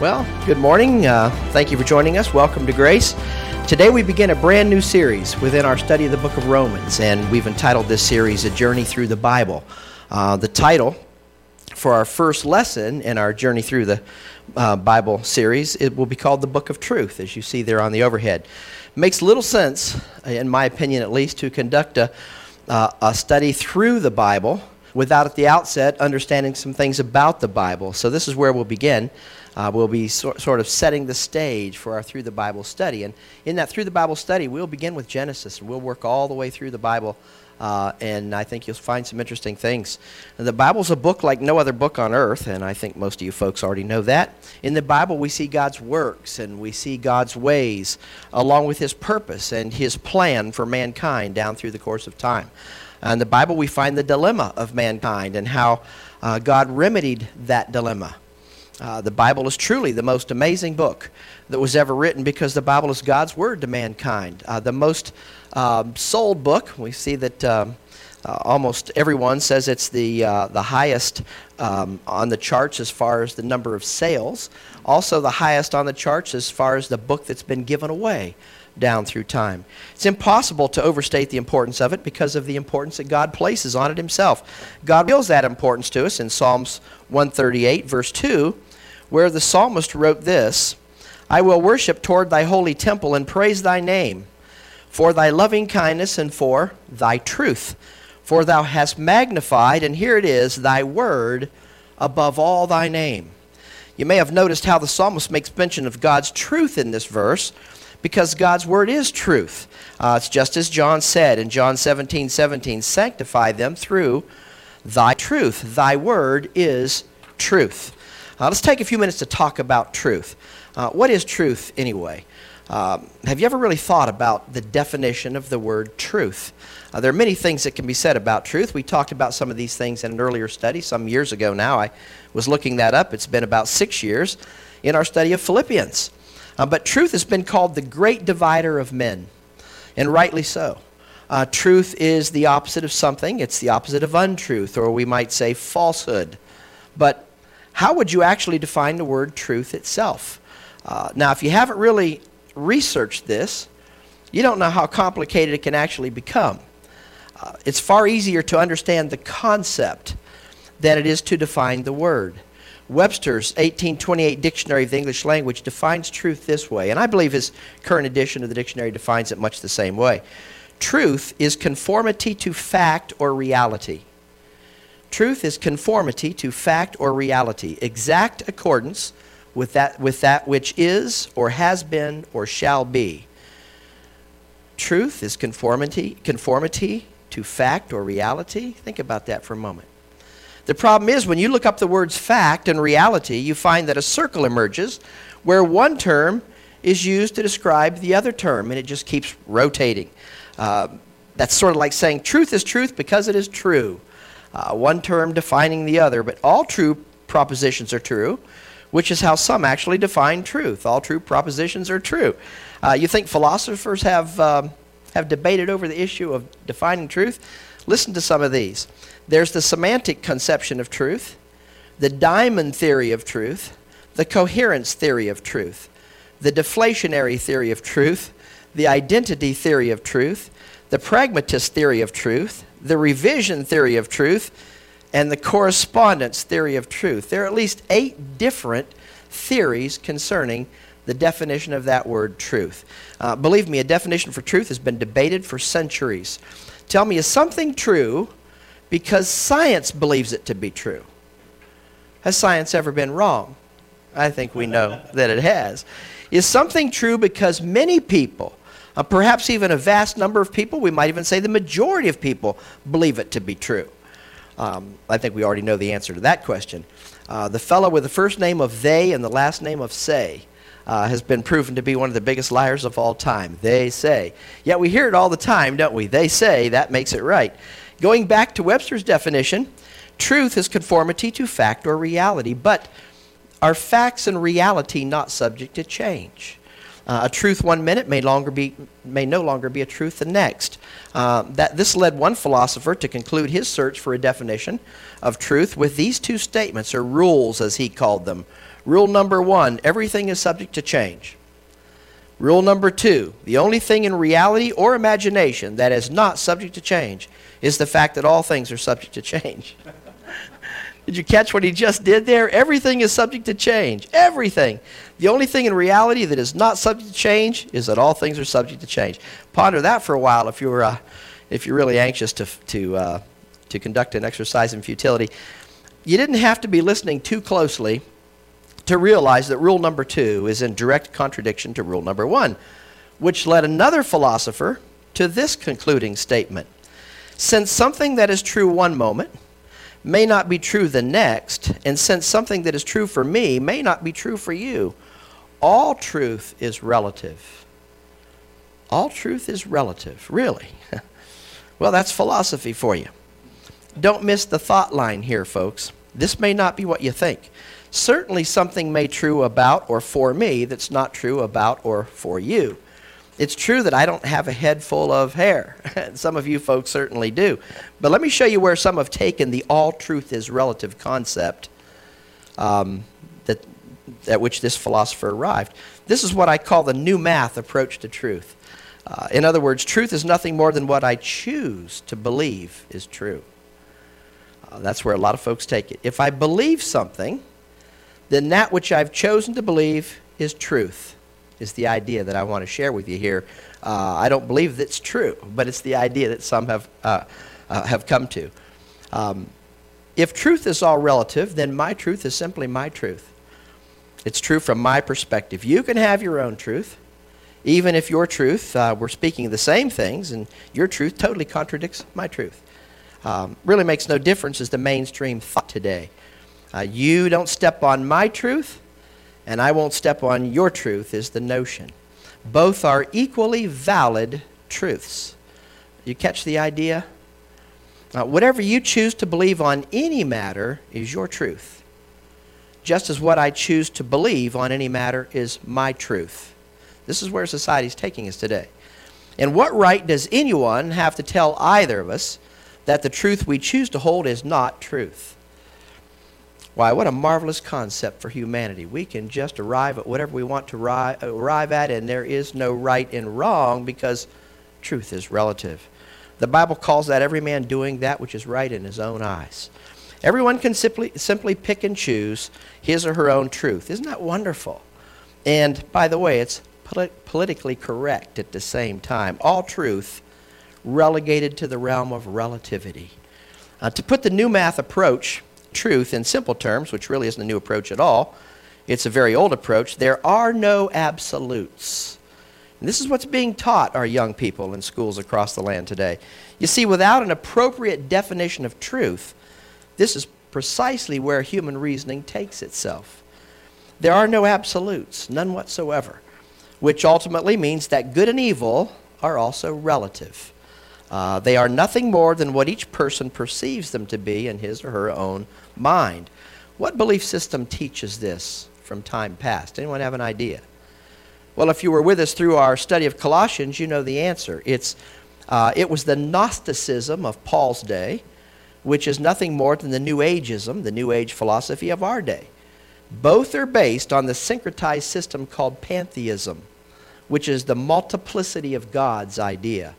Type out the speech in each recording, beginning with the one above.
Well, good morning. Thank you for joining us. Welcome to Grace. Today we begin a brand new series within our study of the book of Romans, and we've entitled this series, A Journey Through the Bible. The title for our first lesson in our Journey Through the Bible series, it will be called The Book of Truth, as you see there on the overhead. It makes little sense, in my opinion at least, to conduct a study through the Bible without at the outset understanding some things about the Bible. So this is where we'll begin. We'll be sort of setting the stage for our Through the Bible study. And in that Through the Bible study, we'll begin with Genesis, and we'll work all the way through the Bible, and I think you'll find some interesting things. And the Bible's a book like no other book on earth, and I think most of you folks already know that. In the Bible, we see God's works, and we see God's ways, along with His purpose and His plan for mankind down through the course of time. In the Bible, we find the dilemma of mankind and how God remedied that dilemma. The Bible is truly the most amazing book that was ever written because the Bible is God's word to mankind. The most sold book, we see that almost everyone says it's the highest on the charts as far as the number of sales. Also the highest on the charts as far as the book that's been given away down through time. It's impossible to overstate the importance of it because of the importance that God places on it Himself. God reveals that importance to us in Psalms 138, verse 2, where the psalmist wrote this, "I will worship toward thy holy temple and praise thy name, for thy loving kindness and for thy truth. For thou hast magnified," and here it is, "thy word above all thy name." You may have noticed how the psalmist makes mention of God's truth in this verse, because God's word is truth. It's just as John said in John 17:17, "Sanctify them through thy truth. Thy word is truth." Let's take a few minutes to talk about truth. What is truth anyway? Have you ever really thought about the definition of the word truth? There are many things that can be said about truth. We talked about some of these things in an earlier study some years ago now. I was looking that up. It's been about 6 years in our study of Philippians. But truth has been called the great divider of men, and rightly so. Truth is the opposite of something. It's the opposite of untruth, or we might say falsehood. But how would you actually define the word truth itself? Now, if you haven't really researched this, you don't know how complicated it can actually become. It's far easier to understand the concept than it is to define the word. Webster's 1828 Dictionary of the English Language defines truth this way, and I believe his current edition of the dictionary defines it much the same way. Truth is conformity to fact or reality. Truth is conformity to fact or reality, exact accordance with that which is or has been or shall be. Truth is conformity to fact or reality. Think about that for a moment. The problem is when you look up the words fact and reality, you find that a circle emerges where one term is used to describe the other term, and it just keeps rotating. That's sort of like saying truth is truth because it is true. One term defining the other, but all true propositions are true, which is how some actually define truth. All true propositions are true. You think philosophers have debated over the issue of defining truth? Listen to some of these. There's the semantic conception of truth, the diamond theory of truth, the coherence theory of truth, the deflationary theory of truth, the identity theory of truth, the pragmatist theory of truth, the revision theory of truth, and the correspondence theory of truth. There are at least 8 different theories concerning the definition of that word truth. Believe me, a definition for truth has been debated for centuries. Tell me, is something true because science believes it to be true? Has science ever been wrong? I think we know that it has. Is something true because many people, perhaps even a vast number of people, we might even say the majority of people, believe it to be true? I think we already know the answer to that question. The fellow with the first name of they and the last name of say has been proven to be one of the biggest liars of all time. They say. Yet we hear it all the time, don't we? They say, that makes it right. Going back to Webster's definition, truth is conformity to fact or reality, but are facts and reality not subject to change? A truth one minute may no longer be a truth the next. This led one philosopher to conclude his search for a definition of truth with these two statements, or rules as he called them. Rule number 1, everything is subject to change. Rule number 2, the only thing in reality or imagination that is not subject to change is the fact that all things are subject to change. Did you catch what he just did there? Everything is subject to change. Everything. The only thing in reality that is not subject to change is that all things are subject to change. Ponder that for a while if you're really anxious to conduct an exercise in futility. You didn't have to be listening too closely to realize that rule number 2 is in direct contradiction to rule number 1, which led another philosopher to this concluding statement. Since something that is true one moment may not be true the next, and since something that is true for me may not be true for you, all truth is relative. All truth is relative, really. Well, that's philosophy for you. Don't miss the thought line here, folks. This may not be what you think. Certainly something may be true about or for me that's not true about or for you. It's true that I don't have a head full of hair. Some of you folks certainly do. But let me show you where some have taken the all truth is relative concept at which this philosopher arrived. This is what I call the new math approach to truth. In other words, truth is nothing more than what I choose to believe is true. That's where a lot of folks take it. If I believe something, then that which I've chosen to believe is truth, is the idea that I want to share with you here. I don't believe that's true, but it's the idea that some have come to. If truth is all relative, then my truth is simply my truth. It's true from my perspective. You can have your own truth, even if your truth, we're speaking the same things, and your truth totally contradicts my truth. Really makes no difference is the mainstream thought today. You don't step on my truth, and I won't step on your truth is the notion. Both are equally valid truths. You catch the idea? Whatever you choose to believe on any matter is your truth, just as what I choose to believe on any matter is my truth. This is where society's taking us today. And what right does anyone have to tell either of us that the truth we choose to hold is not truth? Why, what a marvelous concept for humanity. We can just arrive at whatever we want to arrive at, and there is no right and wrong because truth is relative. The Bible calls that every man doing that which is right in his own eyes. Everyone can simply pick and choose his or her own truth. Isn't that wonderful? And by the way, it's politically correct at the same time. All truth relegated to the realm of relativity. To put the new math approach, truth in simple terms, which really isn't a new approach at all, it's a very old approach. There are no absolutes. And this is what's being taught our young people in schools across the land today. You see, without an appropriate definition of truth, this is precisely where human reasoning takes itself. There are no absolutes, none whatsoever, which ultimately means that good and evil are also relative. They are nothing more than what each person perceives them to be in his or her own mind. What belief system teaches this from time past? Anyone have an idea? Well, if you were with us through our study of Colossians, you know the answer. It was the Gnosticism of Paul's day, which is nothing more than the New Ageism, the New Age philosophy of our day. Both are based on the syncretized system called pantheism, which is the multiplicity of gods idea.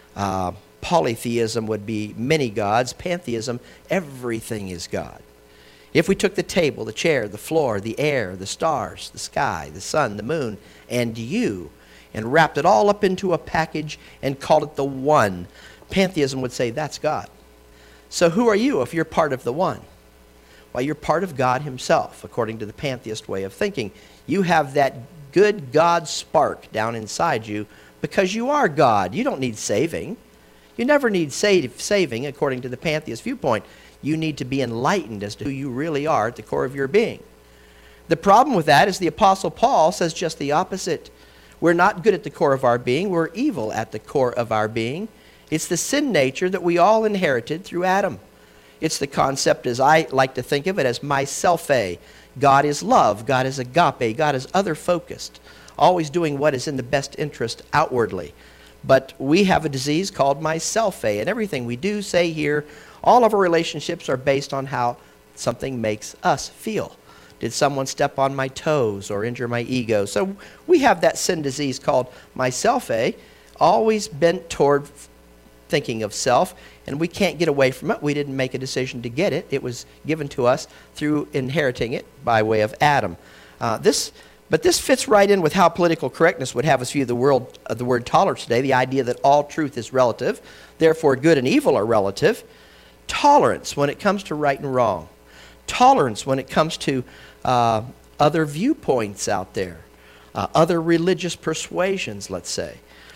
Polytheism would be many gods. Pantheism, everything is God. If we took the table, the chair, the floor, the air, the stars, the sky, the sun, the moon, and you, and wrapped it all up into a package and called it the One, pantheism would say that's God. So who are you if you're part of the One? Well, you're part of God himself, according to the pantheist way of thinking. You have that good God spark down inside you because you are God. You don't need saving. You never need saving, according to the pantheist viewpoint. You need to be enlightened as to who you really are at the core of your being. The problem with that is the Apostle Paul says just the opposite. We're not good at the core of our being. We're evil at the core of our being. It's the sin nature that we all inherited through Adam. It's the concept, as I like to think of it, as myself-a. God is love. God is agape. God is other-focused, always doing what is in the best interest outwardly. But we have a disease called myself-a, and everything we do, say, hear, all of our relationships are based on how something makes us feel, Did someone step on my toes or injure my ego? So we have that sin disease called myself-a, always bent toward thinking of self, and we can't get away from it. We didn't make a decision to get it. It was given to us through inheriting it by way of Adam. But this fits right in with how political correctness would have us view the word tolerance today, the idea that all truth is relative, therefore good and evil are relative. Tolerance when it comes to right and wrong. Tolerance when it comes to other viewpoints out there, other religious persuasions, let's say.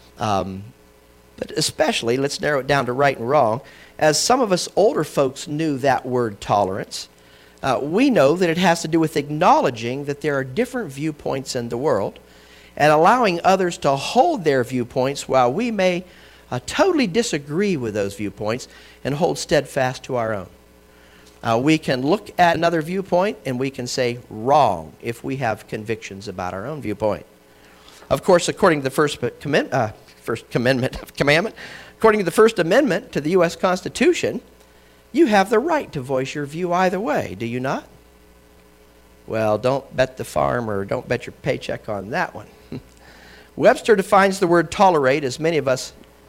But especially, let's narrow it down to right and wrong, as some of us older folks knew that word tolerance, we know that it has to do with acknowledging that there are different viewpoints in the world and allowing others to hold their viewpoints while we may totally disagree with those viewpoints and hold steadfast to our own. We can look at another viewpoint and we can say wrong if we have convictions about our own viewpoint. Of course, according to the First Commandment, according to the First Amendment to the U.S. Constitution, you have the right to voice your view either way, do you not? Well, don't bet the farm or don't bet your paycheck on that one. Webster defines the word tolerate as many of us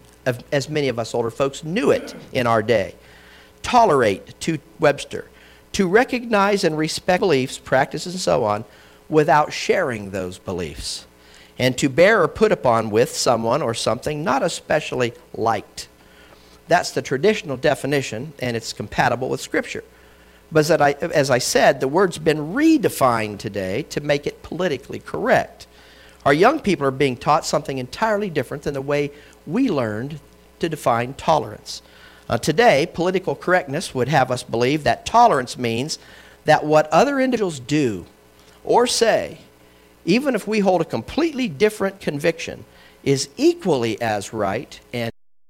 older folks knew it in our day. Tolerate, to Webster, to recognize and respect beliefs, practices, and so on, without sharing those beliefs, and to bear or put upon with someone or something not especially liked. That's the traditional definition, and it's compatible with Scripture. But as I said, the word's been redefined today to make it politically correct. Our young people are being taught something entirely different than the way we learned to define tolerance. Today, political correctness would have us believe that tolerance means that what other individuals do or say, even if we hold a completely different conviction, is equally as right and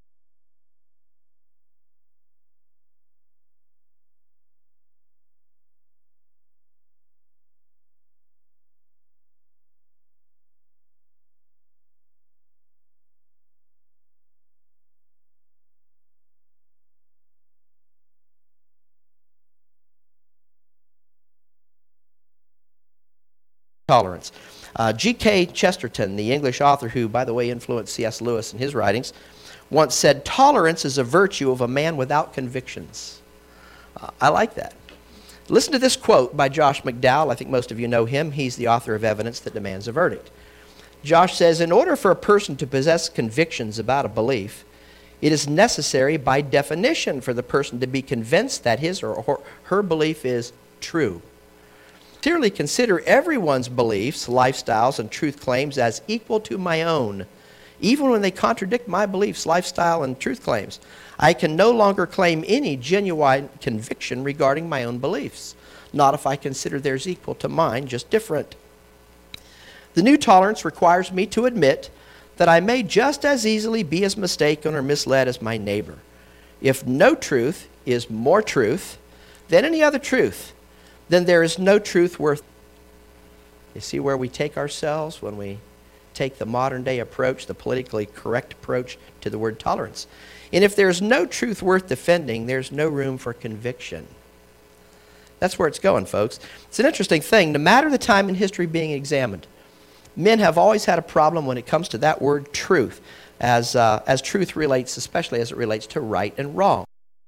tolerance. G.K. Chesterton, the English author who, by the way, influenced C.S. Lewis in his writings, once said, "Tolerance is a virtue of a man without convictions." I like that. Listen to this quote by Josh McDowell. I think most of you know him. He's the author of Evidence That Demands a Verdict. Josh says, "In order for a person to possess convictions about a belief, it is necessary by definition for the person to be convinced that his or her belief is true. Clearly consider everyone's beliefs, lifestyles, and truth claims as equal to my own, even when they contradict my beliefs, lifestyle, and truth claims. I can no longer claim any genuine conviction regarding my own beliefs, not if I consider theirs equal to mine, just different. The new tolerance requires me to admit that I may just as easily be as mistaken or misled as my neighbor. If no truth is more truth than any other truth, then there is no truth worth." You see where we take ourselves when we take the modern day approach, the politically correct approach to the word tolerance. And if there's no truth worth defending, there's no room for conviction. That's where it's going, folks. It's an interesting thing. No matter the time in history being examined, men have always had a problem when it comes to that word truth, as truth relates, especially as it relates to right and wrong.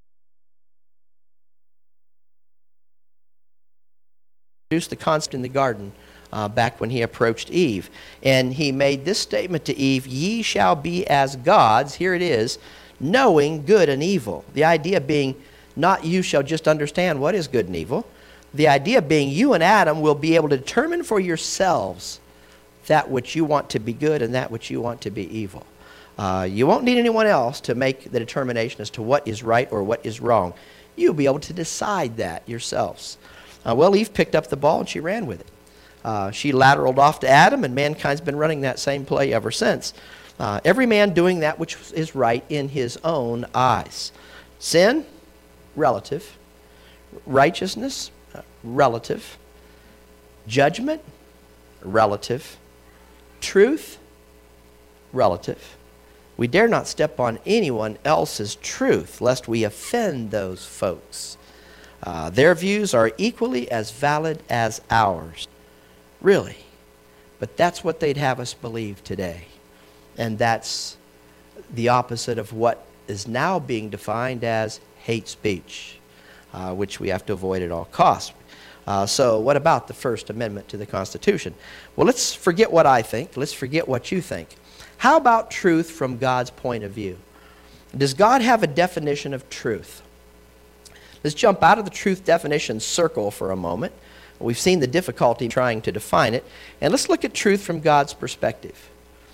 Introduced the concept in the garden back when he approached Eve. And he made this statement to Eve, "Ye shall be as gods," here it is, "knowing good and evil." The idea being not you shall just understand what is good and evil. The idea being you and Adam will be able to determine for yourselves that which you want to be good and that which you want to be evil. You won't need anyone else to make the determination as to what is right or what is wrong. You'll be able to decide that yourselves. Well, Eve picked up the ball and she ran with it. She lateraled off to Adam, and mankind's been running that same play ever since. Every man doing that which is right in his own eyes. Sin, relative. Righteousness, relative. Judgment, relative. Truth, relative. We dare not step on anyone else's truth, lest we offend those folks. Their views are equally as valid as ours. Really. But that's what they'd have us believe today. And that's the opposite of what is now being defined as hate speech, which we have to avoid at all costs. So what about the First Amendment to the Constitution? Well, let's forget what I think. Let's forget what you think. How about truth from God's point of view? Does God have a definition of truth? Let's jump out of the truth definition circle for a moment. We've seen the difficulty trying to define it. And let's look at truth from God's perspective.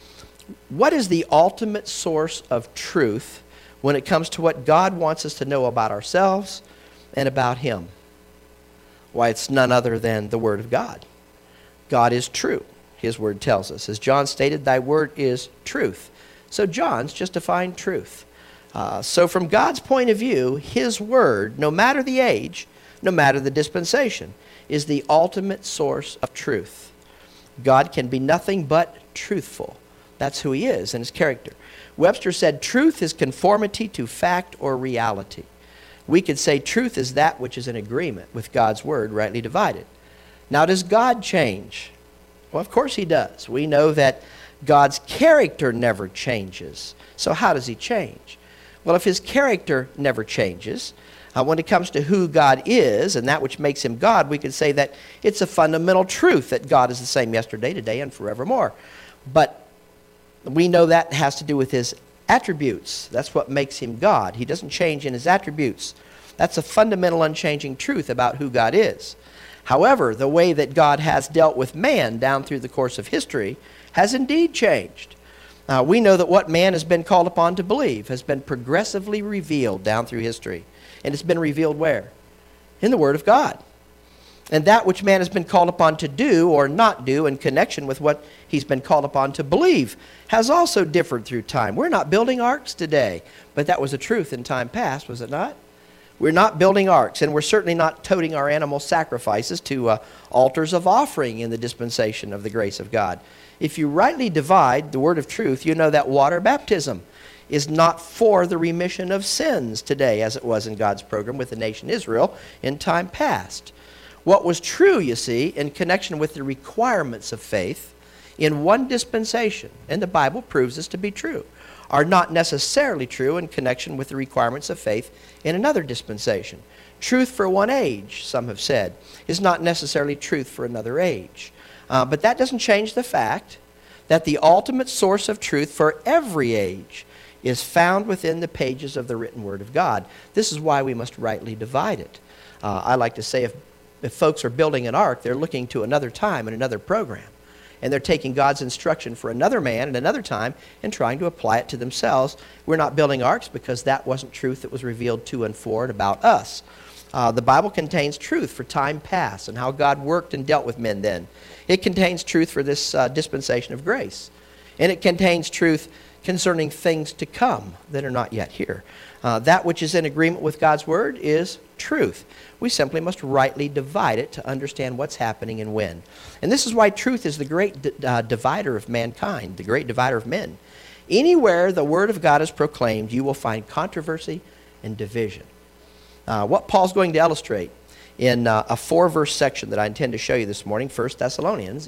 What is the ultimate source of truth when it comes to what God wants us to know about ourselves and about Him? Why, it's none other than the Word of God. God is true, His Word tells us. As John stated, thy Word is truth. So John's just defined truth. So from God's point of view, His Word, no matter the age, no matter the dispensation, is the ultimate source of truth. God can be nothing but truthful. That's who He is and His character. Webster said, truth is conformity to fact or reality. We could say truth is that which is in agreement with God's Word, rightly divided. Now, does God change? Well, of course He does. We know that God's character never changes. So how does He change? Well, if His character never changes, when it comes to who God is and that which makes Him God, we could say that it's a fundamental truth that God is the same yesterday, today, and forevermore. But we know that has to do with His attributes. That's what makes Him God. He doesn't change in His attributes. That's a fundamental unchanging truth about who God is. However, the way that God has dealt with man down through the course of history has indeed changed. We know that what man has been called upon to believe has been progressively revealed down through history. And it's been revealed where? In the Word of God. And that which man has been called upon to do or not do in connection with what he's been called upon to believe has also differed through time. We're not building arks today, but that was a truth in time past, was it not? We're not building arks, and we're certainly not toting our animal sacrifices to altars of offering in the dispensation of the grace of God. If you rightly divide the word of truth, you know that water baptism is not for the remission of sins today, as it was in God's program with the nation Israel in time past. What was true, you see, in connection with the requirements of faith in one dispensation, and the Bible proves this to be true, are not necessarily true in connection with the requirements of faith in another dispensation. Truth for one age, some have said, is not necessarily truth for another age. But that doesn't change the fact that the ultimate source of truth for every age is found within the pages of the written Word of God. This is why we must rightly divide it. I like to say if folks are building an ark, they're looking to another time and another program. And they're taking God's instruction for another man and another time and trying to apply it to themselves. We're not building arks because that wasn't truth that was revealed to and for and about us. The Bible contains truth for time past and how God worked and dealt with men then. It contains truth for this dispensation of grace. And it contains truth concerning things to come that are not yet here. That which is in agreement with God's Word is truth. We simply must rightly divide it to understand what's happening and when. And this is why truth is the great divider of mankind, the great divider of men. Anywhere the Word of God is proclaimed, you will find controversy and division. What Paul's going to illustrate in a 4-verse section that I intend to show you this morning, 1 Thessalonians,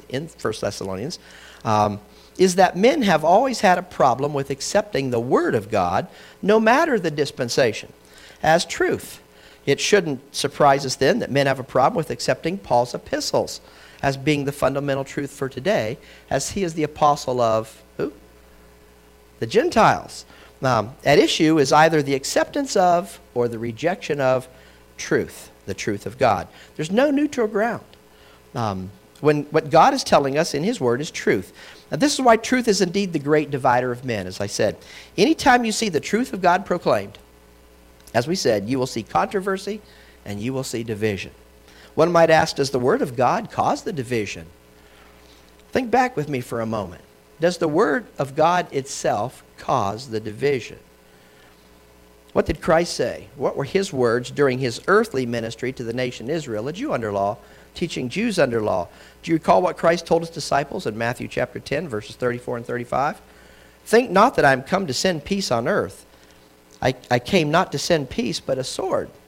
is that men have always had a problem with accepting the Word of God, no matter the dispensation, as truth. It shouldn't surprise us then that men have a problem with accepting Paul's epistles as being the fundamental truth for today, as he is the apostle of who? The Gentiles. At issue is either the acceptance of or the rejection of truth, the truth of God. There's no neutral ground. When what God is telling us in His Word is truth. Now, this is why truth is indeed the great divider of men, as I said. Anytime you see the truth of God proclaimed, as we said, you will see controversy and you will see division. One might ask, does the Word of God cause the division? Think back with me for a moment. Does the Word of God itself cause the division? What did Christ say? What were His words during His earthly ministry to the nation Israel, a Jew under law, teaching Jews under law? Do you recall what Christ told His disciples in Matthew chapter 10, verses 34 and 35? Think not that I am come to send peace on earth. I came not to send peace, but a sword.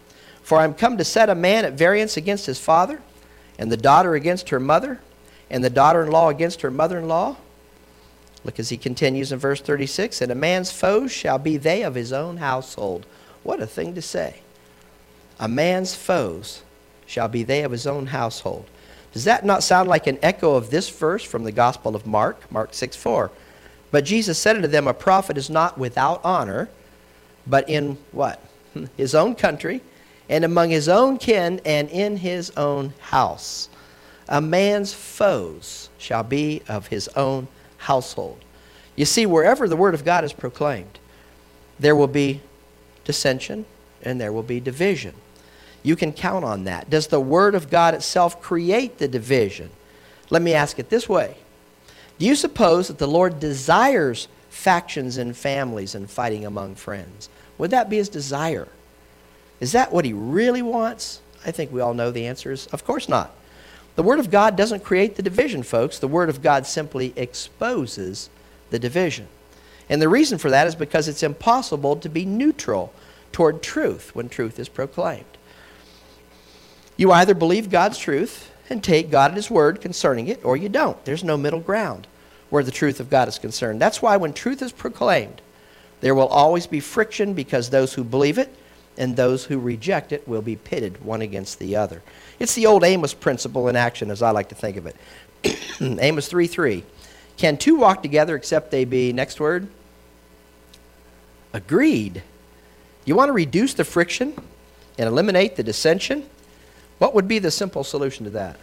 For I am come to set a man at variance against his father, and the daughter against her mother, and the daughter-in-law against her mother-in-law. Look as he continues in verse 36, and a man's foes shall be they of his own household. What a thing to say. A man's foes shall be they of his own household. Does that not sound like an echo of this verse from the Gospel of Mark, Mark 6:4? But Jesus said unto them, a prophet is not without honor, but in what? His own country, and among his own kin, and in his own house. A man's foes shall be of his own household. You see, wherever the word of God is proclaimed, there will be dissension and there will be division. You can count on that. Does the word of God itself create the division? Let me ask it this way. Do you suppose that the Lord desires factions in families and fighting among friends? Would that be his desire? Is that what he really wants? I think we all know the answer is, of course not. The Word of God doesn't create the division, folks. The Word of God simply exposes the division. And the reason for that is because it's impossible to be neutral toward truth when truth is proclaimed. You either believe God's truth and take God at his word concerning it, or you don't. There's no middle ground where the truth of God is concerned. That's why when truth is proclaimed, there will always be friction, because those who believe it and those who reject it will be pitted one against the other. It's the old Amos principle in action, as I like to think of it. Amos 3:3. Can two walk together except they be, next word, agreed? You want to reduce the friction and eliminate the dissension? What would be the simple solution to that?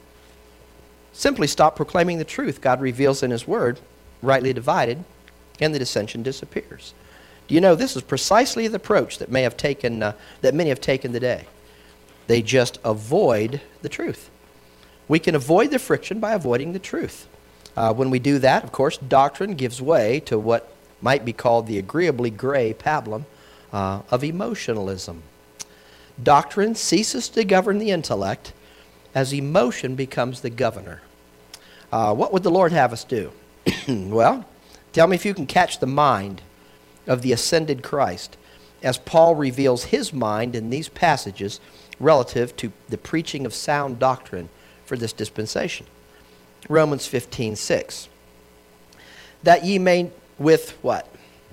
Simply stop proclaiming the truth God reveals in his word, rightly divided, and the dissension disappears. Do you know this is precisely the approach that many have taken today? They just avoid the truth. We can avoid the friction by avoiding the truth. When we do that, of course, doctrine gives way to what might be called the agreeably gray pablum of emotionalism. Doctrine ceases to govern the intellect as emotion becomes the governor. What would the Lord have us do? Well, tell me if you can catch the mind of the ascended Christ as Paul reveals his mind in these passages relative to the preaching of sound doctrine for this dispensation. Romans 15:6. That ye may with what?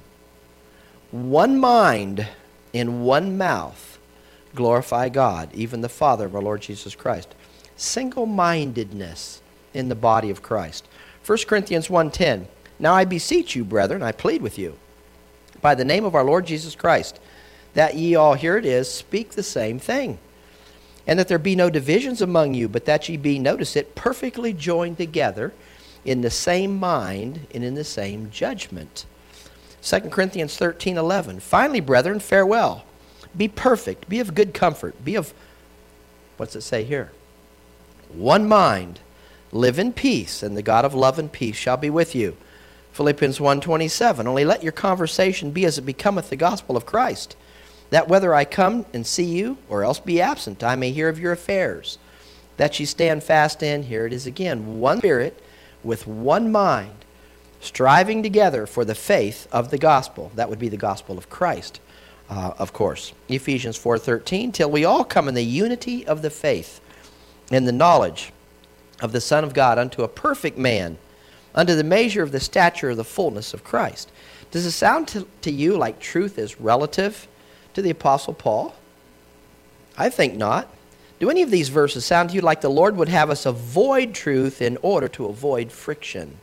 One mind in one mouth glorify God, even the Father of our Lord Jesus Christ. Single-mindedness in the body of Christ. 1 Corinthians 1:10. Now I beseech you, brethren, I plead with you, by the name of our Lord Jesus Christ, that ye all, here it is, speak the same thing, and that there be no divisions among you, but that ye be, notice it, perfectly joined together in the same mind and in the same judgment. 2 Corinthians 13:11. Finally, brethren, farewell. Be perfect, be of good comfort, be of, what's it say here? One mind, live in peace, and the God of love and peace shall be with you. Philippians 1:27. Only let your conversation be as it becometh the gospel of Christ, that whether I come and see you, or else be absent, I may hear of your affairs, that ye stand fast in, here it is again, one spirit, with one mind, striving together for the faith of the gospel. That would be the gospel of Christ, of course. Ephesians 4:13, till we all come in the unity of the faith and the knowledge of the Son of God, unto a perfect man, unto the measure of the stature of the fullness of Christ. Does it sound to you like truth is relative to the Apostle Paul? I think not. Do any of these verses sound to you like the Lord would have us avoid truth in order to avoid friction?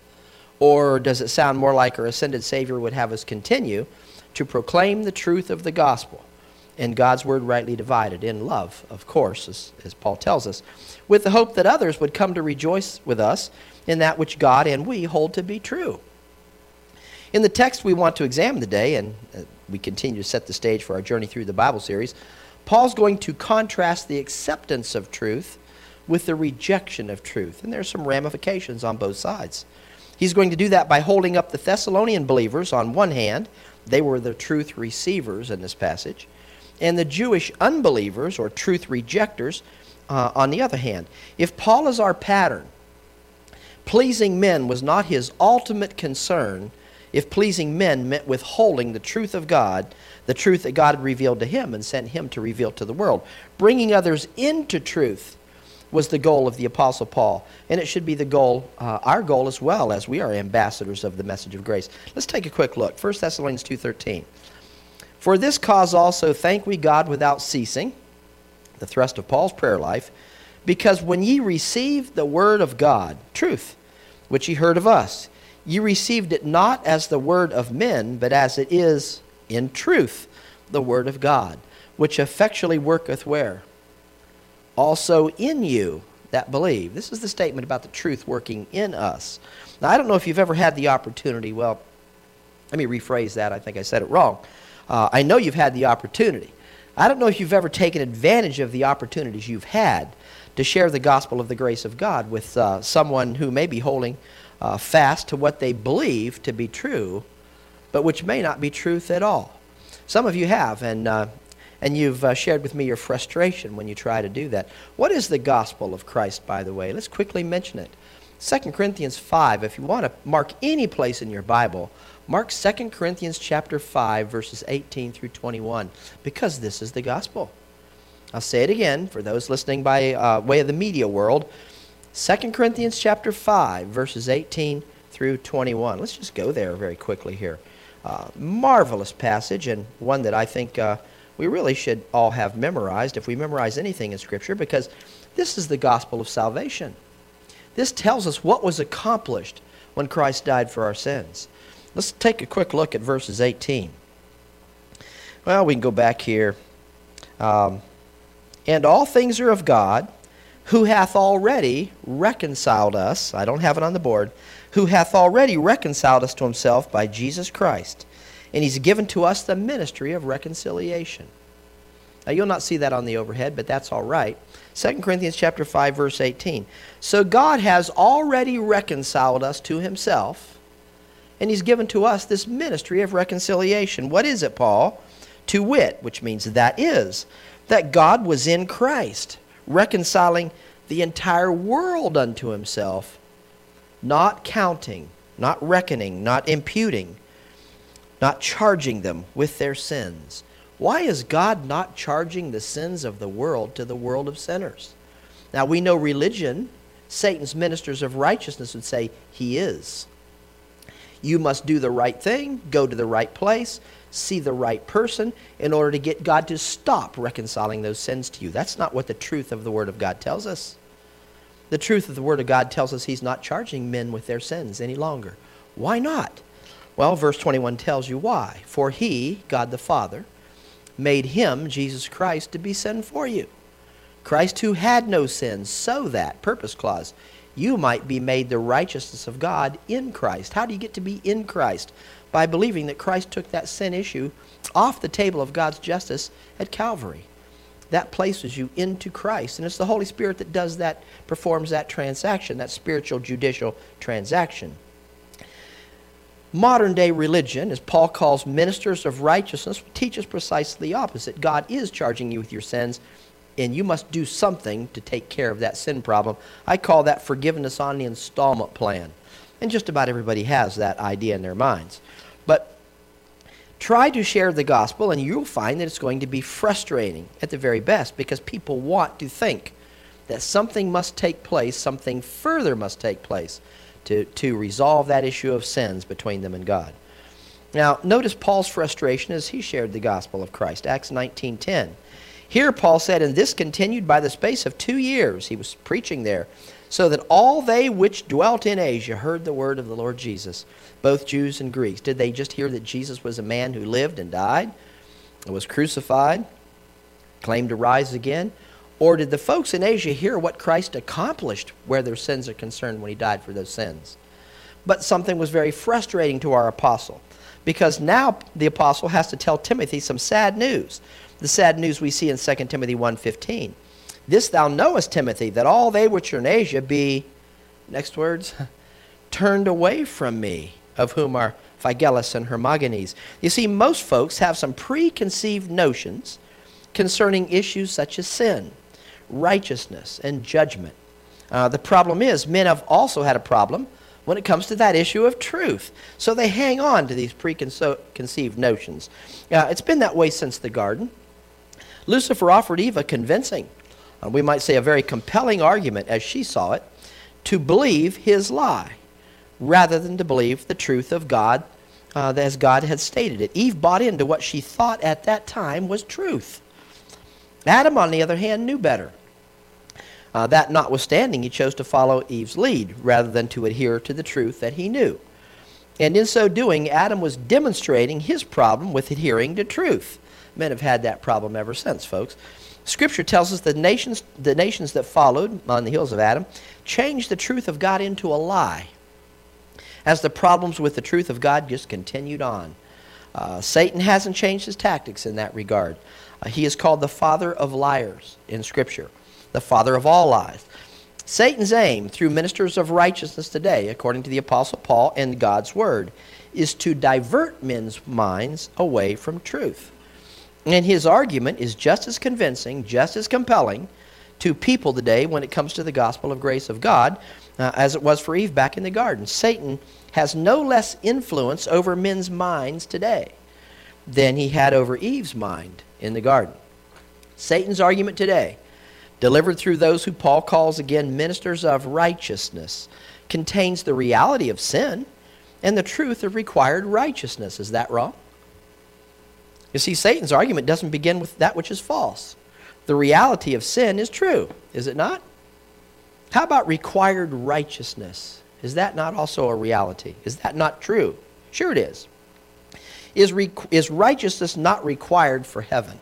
Or does it sound more like our ascended Savior would have us continue to proclaim the truth of the gospel and God's word rightly divided in love, of course, as Paul tells us, with the hope that others would come to rejoice with us in that which God and we hold to be true? In the text we want to examine today, and we continue to set the stage for our journey through the Bible series, Paul's going to contrast the acceptance of truth with the rejection of truth. And there's some ramifications on both sides. He's going to do that by holding up the Thessalonian believers on one hand. They were the truth receivers in this passage. And the Jewish unbelievers, or truth rejectors, on the other hand. If Paul is our pattern, pleasing men was not his ultimate concern, if pleasing men meant withholding the truth of God, the truth that God had revealed to him and sent him to reveal to the world. Bringing others into truth was the goal of the Apostle Paul. And it should be the goal, our goal as well, as we are ambassadors of the message of grace. Let's take a quick look. 1 Thessalonians 2:13. For this cause also thank we God without ceasing, the thrust of Paul's prayer life, because when ye received the word of God, truth, which ye heard of us, ye received it not as the word of men, but as it is in truth the word of God, which effectually worketh where? Also in you that believe. This is the statement about the truth working in us. Now, I don't know if you've ever had the opportunity. Well, let me rephrase that. I think I said it wrong. I know you've had the opportunity. I don't know if you've ever taken advantage of the opportunities you've had to share the gospel of the grace of God with someone who may be holding fast to what they believe to be true, but which may not be truth at all. Some of you have, and you've shared with me your frustration when you try to do that. What is the gospel of Christ, by the way? Let's quickly mention it. 2 Corinthians 5, if you want to mark any place in your Bible, mark 2 Corinthians chapter 5, verses 18 through 21, because this is the gospel. I'll say it again for those listening by way of the media world. 2 Corinthians chapter 5, verses 18 through 21. Let's just go there very quickly here. Marvelous passage, and one that I think we really should all have memorized if we memorize anything in Scripture, because this is the gospel of salvation. This tells us what was accomplished when Christ died for our sins. Let's take a quick look at verses 18. Well, we can go back here. And all things are of God, who hath already reconciled us. I don't have it on the board. Who hath already reconciled us to himself by Jesus Christ. And he's given to us the ministry of reconciliation. Now, you'll not see that on the overhead, but that's all right. 2 Corinthians chapter 5, verse 18. So God has already reconciled us to himself, and he's given to us this ministry of reconciliation. What is it, Paul? To wit, which means that is, that God was in Christ, reconciling the entire world unto himself, not counting, not reckoning, not imputing, not charging them with their sins. Why is God not charging the sins of the world to the world of sinners? Now, we know religion, Satan's ministers of righteousness would say, he is. You must do the right thing, go to the right place, see the right person in order to get God to stop reconciling those sins to you. That's not what the truth of the Word of God tells us. The truth of the Word of God tells us he's not charging men with their sins any longer. Why not? Well, verse 21 tells you why. For he, God the Father, made him, Jesus Christ, to be sin for you. Christ who had no sin, so that, purpose clause, you might be made the righteousness of God in Christ. How do you get to be in Christ? By believing that Christ took that sin issue off the table of God's justice at Calvary. That places you into Christ. And it's the Holy Spirit that does that, performs that transaction, that spiritual judicial transaction. Modern day religion, as Paul calls ministers of righteousness, teaches precisely the opposite. God is charging you with your sins, and you must do something to take care of that sin problem. I call that forgiveness on the installment plan. And just about everybody has that idea in their minds. But try to share the gospel, and you'll find that it's going to be frustrating at the very best, because people want to think that something must take place, something further must take place to resolve that issue of sins between them and God. Now, notice Paul's frustration as he shared the gospel of Christ. Acts 19:10. Here Paul said, and this continued by the space of 2 years. He was preaching there, so that all they which dwelt in Asia heard the word of the Lord Jesus, both Jews and Greeks. Did they just hear that Jesus was a man who lived and died, and was crucified, claimed to rise again? Or did the folks in Asia hear what Christ accomplished where their sins are concerned when he died for those sins? But something was very frustrating to our apostle, because now the apostle has to tell Timothy some sad news. The sad news we see in 2 Timothy 1:15. This thou knowest, Timothy, that all they which are in Asia be, next words, turned away from me, of whom are Phygellus and Hermogenes. You see, most folks have some preconceived notions concerning issues such as sin, righteousness, and judgment. The problem is, men have also had a problem when it comes to that issue of truth. So they hang on to these preconceived notions. It's been that way since the garden. Lucifer offered Eve a convincing, we might say a very compelling argument as she saw it, to believe his lie rather than to believe the truth of God as God had stated it. Eve bought into what she thought at that time was truth. Adam, on the other hand, knew better. That notwithstanding, he chose to follow Eve's lead rather than to adhere to the truth that he knew. And in so doing, Adam was demonstrating his problem with adhering to truth. Men have had that problem ever since, folks. Scripture tells us the nations that followed on the heels of Adam changed the truth of God into a lie, as the problems with the truth of God just continued on. Satan hasn't changed his tactics in that regard. He is called the father of liars in Scripture, the father of all lies. Satan's aim through ministers of righteousness today, according to the Apostle Paul and God's Word, is to divert men's minds away from truth. And his argument is just as convincing, just as compelling to people today when it comes to the gospel of grace of God as it was for Eve back in the garden. Satan has no less influence over men's minds today than he had over Eve's mind in the garden. Satan's argument today, delivered through those who Paul calls again ministers of righteousness, contains the reality of sin and the truth of required righteousness. Is that wrong? You see, Satan's argument doesn't begin with that which is false. The reality of sin is true, is it not? How about required righteousness? Is that not also a reality? Is that not true? Sure it is. Is righteousness not required for heaven?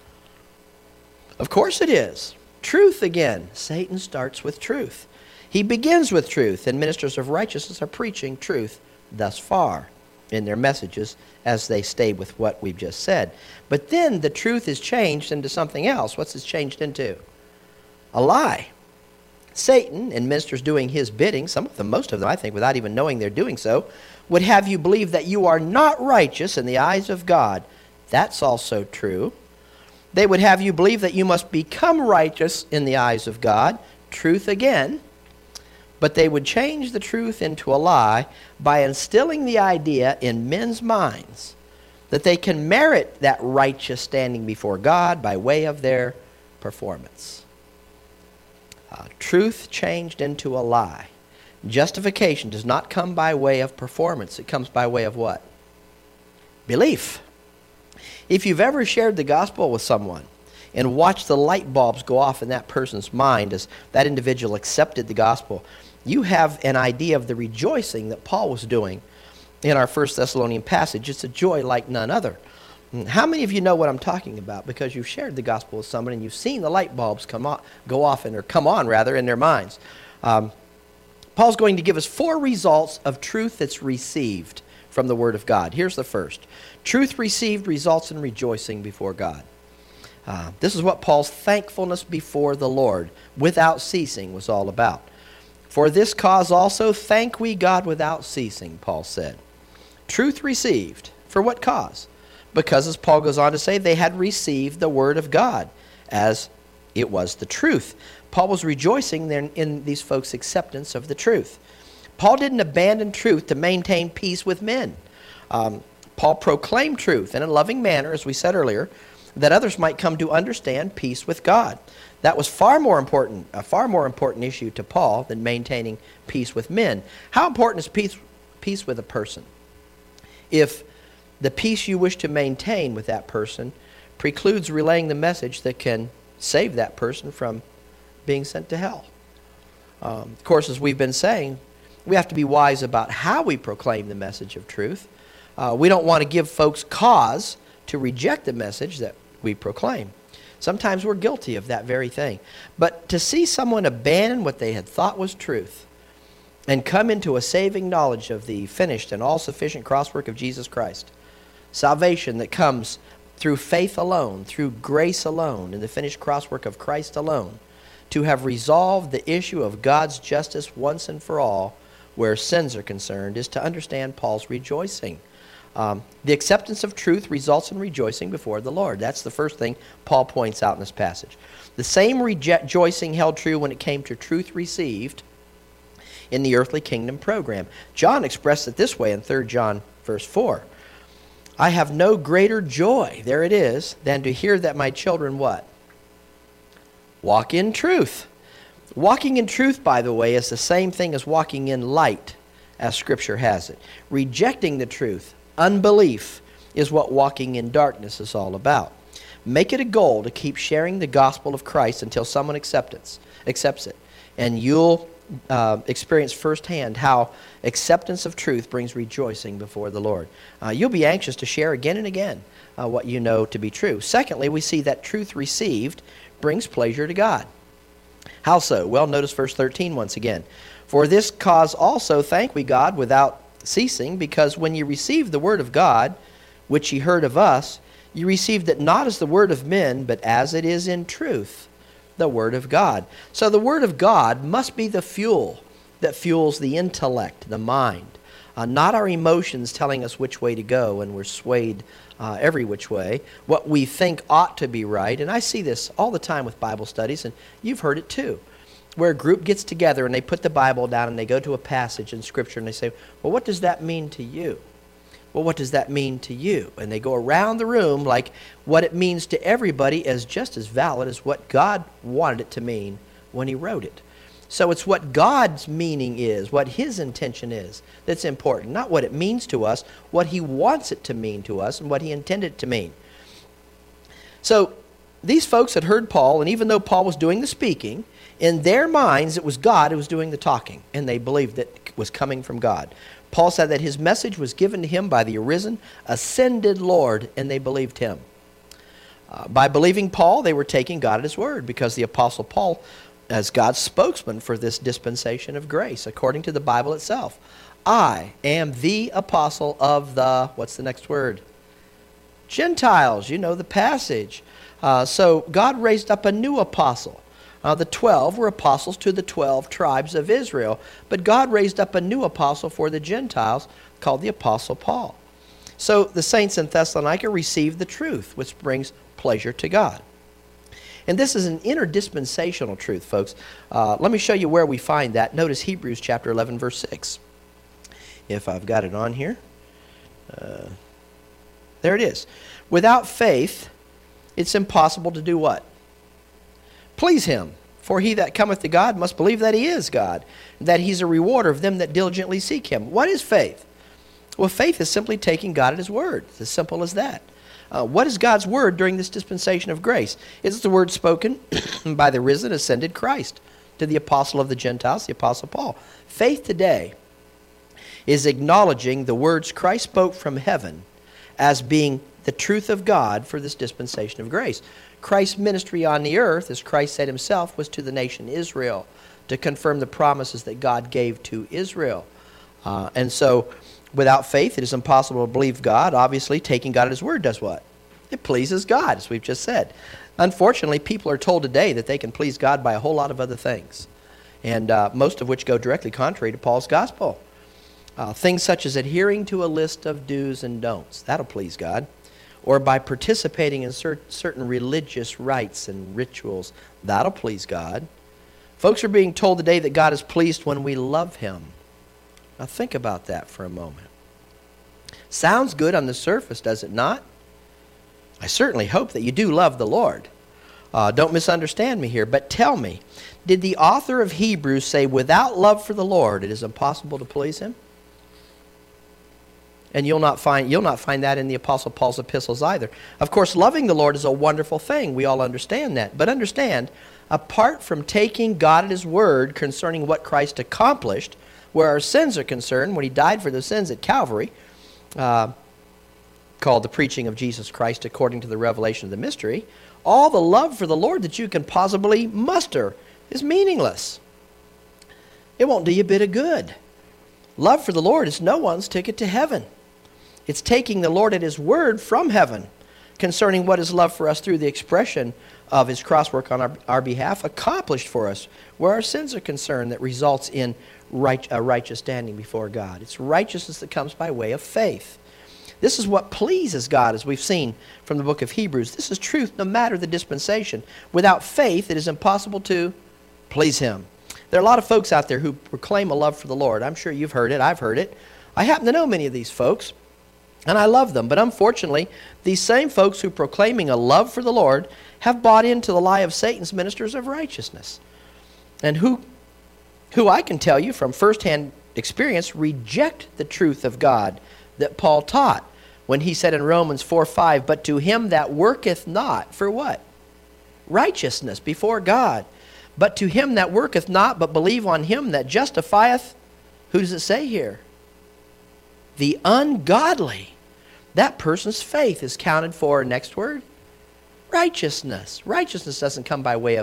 Of course it is. Truth again. Satan starts with truth. He begins with truth, and ministers of righteousness are preaching truth thus far in their messages as they stay with what we've just said. But then the truth is changed into something else. What's it changed into? A lie. Satan and ministers doing his bidding, some of them, most of them, I think, without even knowing they're doing so, would have you believe that you are not righteous in the eyes of God. That's also true. They would have you believe that you must become righteous in the eyes of God. Truth again. But they would change the truth into a lie by instilling the idea in men's minds that they can merit that righteous standing before God by way of their performance. Truth changed into a lie. Justification does not come by way of performance. It comes by way of what? Belief. If you've ever shared the gospel with someone and watched the light bulbs go off in that person's mind as that individual accepted the gospel, you have an idea of the rejoicing that Paul was doing in our 1 Thessalonian passage. It's a joy like none other. How many of you know what I'm talking about? Because you've shared the gospel with someone and you've seen the light bulbs come on in their minds. Paul's going to give us 4 results of truth that's received from the Word of God. Here's the first. Truth received results in rejoicing before God. This is what Paul's thankfulness before the Lord without ceasing was all about. For this cause also thank we God without ceasing, Paul said. Truth received. For what cause? Because, as Paul goes on to say, they had received the Word of God as it was the truth. Paul was rejoicing in these folks' acceptance of the truth. Paul didn't abandon truth to maintain peace with men. Paul proclaimed truth in a loving manner, as we said earlier, that others might come to understand peace with God. That was a far more important issue to Paul than maintaining peace with men. How important is peace with a person? If the peace you wish to maintain with that person precludes relaying the message that can save that person from being sent to hell. Of course, as we've been saying, we have to be wise about how we proclaim the message of truth. We don't want to give folks cause to reject the message that we proclaim. Sometimes we're guilty of that very thing. But to see someone abandon what they had thought was truth and come into a saving knowledge of the finished and all-sufficient cross-work of Jesus Christ, salvation that comes through faith alone, through grace alone, in the finished cross-work of Christ alone, to have resolved the issue of God's justice once and for all where sins are concerned, is to understand Paul's rejoicing. The acceptance of truth results in rejoicing before the Lord. That's the first thing Paul points out in this passage. The same rejoicing held true when it came to truth received in the earthly kingdom program. John expressed it this way in 3 John verse 4. I have no greater joy, there it is, than to hear that my children what? Walk in truth. Walking in truth, by the way, is the same thing as walking in light, as Scripture has it. Rejecting the truth, unbelief, is what walking in darkness is all about. Make it a goal to keep sharing the gospel of Christ until someone accepts it. And you'll experience firsthand how acceptance of truth brings rejoicing before the Lord. You'll be anxious to share again and again what you know to be true. Secondly, we see that truth received brings pleasure to God. How so? Well, notice verse 13 once again. For this cause also thank we God without ceasing, because when ye received the word of God, which ye heard of us, ye received it not as the word of men, but as it is in truth, the word of God. So the word of God must be the fuel that fuels the intellect, the mind, not our emotions telling us which way to go, and we're swayed every which way, what we think ought to be right. And I see this all the time with Bible studies, and you've heard it too, where a group gets together and they put the Bible down and they go to a passage in Scripture and they say, well, what does that mean to you? Well, what does that mean to you? And they go around the room like what it means to everybody is just as valid as what God wanted it to mean when He wrote it. So it's what God's meaning is, what His intention is, that's important. Not what it means to us, what He wants it to mean to us, and what He intended it to mean. So these folks had heard Paul, and even though Paul was doing the speaking, in their minds it was God who was doing the talking, and they believed that it was coming from God. Paul said that his message was given to him by the arisen, ascended Lord, and they believed him. By believing Paul, they were taking God at His word, because the Apostle Paul, as God's spokesman for this dispensation of grace, according to the Bible itself, I am the apostle of the, what's the next word? Gentiles. You know the passage. So God raised up a new apostle. The 12 were apostles to the 12 tribes of Israel, but God raised up a new apostle for the Gentiles called the Apostle Paul. So the saints in Thessalonica received the truth, which brings pleasure to God. And this is an interdispensational truth, folks. Let me show you where we find that. Notice Hebrews chapter 11, verse 6. If I've got it on here. There it is. Without faith, it's impossible to do what? Please Him. For he that cometh to God must believe that He is God, and that He's a rewarder of them that diligently seek Him. What is faith? Well, faith is simply taking God at His word. It's as simple as that. What is God's word during this dispensation of grace? It's the word spoken by the risen, ascended Christ to the apostle of the Gentiles, the Apostle Paul. Faith today is acknowledging the words Christ spoke from heaven as being the truth of God for this dispensation of grace. Christ's ministry on the earth, as Christ said Himself, was to the nation Israel, to confirm the promises that God gave to Israel. And so, without faith, it is impossible to believe God. Obviously, taking God at His word does what? It pleases God, as we've just said. Unfortunately, people are told today that they can please God by a whole lot of other things, and most of which go directly contrary to Paul's gospel. Things such as adhering to a list of do's and don'ts. That'll please God. Or by participating in certain religious rites and rituals. That'll please God. Folks are being told today that God is pleased when we love Him. Now think about that for a moment. Sounds good on the surface, does it not? I certainly hope that you do love the Lord. Don't misunderstand me here, but tell me, did the author of Hebrews say without love for the Lord it is impossible to please Him? And you'll not find that in the Apostle Paul's epistles either. Of course, loving the Lord is a wonderful thing. We all understand that. But understand, apart from taking God at His word concerning what Christ accomplished, where our sins are concerned, when He died for the sins at Calvary, called the preaching of Jesus Christ according to the revelation of the mystery, all the love for the Lord that you can possibly muster is meaningless. It won't do you a bit of good. Love for the Lord is no one's ticket to heaven. It's taking the Lord at His word from heaven concerning what His love for us through the expression of His cross work on our behalf accomplished for us, where our sins are concerned, that results in a righteous standing before God. It's righteousness that comes by way of faith. This is what pleases God, as we've seen from the book of Hebrews. This is truth no matter the dispensation. Without faith, it is impossible to please Him. There are a lot of folks out there who proclaim a love for the Lord. I'm sure you've heard it. I've heard it. I happen to know many of these folks, and I love them. But unfortunately, these same folks who are proclaiming a love for the Lord have bought into the lie of Satan's ministers of righteousness. And who I can tell you from firsthand experience reject the truth of God that Paul taught when he said in Romans 4:5, but to him that worketh not, for what? Righteousness before God. But to him that worketh not, but believe on him that justifieth, who does it say here? The ungodly. That person's faith is counted for, next word, righteousness. Righteousness doesn't come by way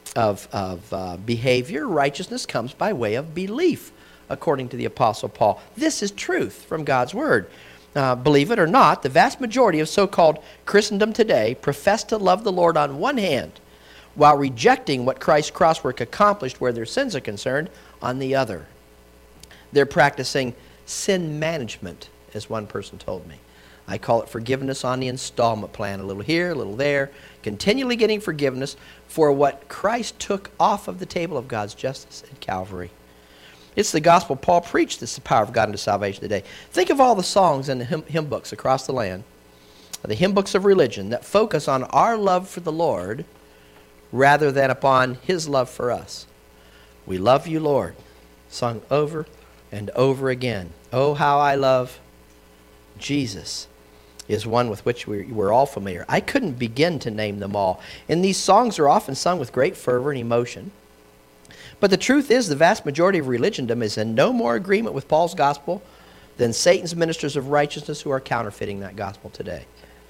of behavior. Righteousness comes by way of belief, according to the Apostle Paul. This is truth from God's Word. Believe it or not, the vast majority of so-called Christendom today profess to love the Lord on one hand, while rejecting what Christ's cross work accomplished where their sins are concerned on the other. They're practicing sin management, as one person told me. I call it forgiveness on the installment plan, a little here, a little there, continually getting forgiveness for what Christ took off of the table of God's justice at Calvary. It's the gospel Paul preached. It's the power of God into salvation today. Think of all the songs in the hymn books across the land, the hymn books of religion that focus on our love for the Lord rather than upon his love for us. We love you, Lord, sung over and over again. Oh, how I love Jesus is one with which we're all familiar. I couldn't begin to name them all. And these songs are often sung with great fervor and emotion. But the truth is, the vast majority of religiondom is in no more agreement with Paul's gospel than Satan's ministers of righteousness who are counterfeiting that gospel today.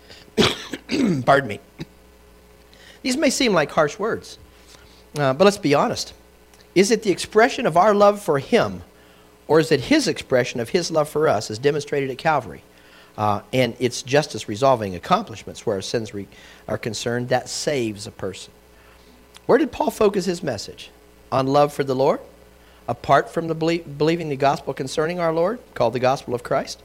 Pardon me. These may seem like harsh words, but let's be honest. Is it the expression of our love for him, or is it his expression of his love for us as demonstrated at Calvary? And it's justice resolving accomplishments where our sins are concerned that saves a person. Where did Paul focus his message? On love for the Lord, apart from the believing the gospel concerning our Lord, called the gospel of Christ.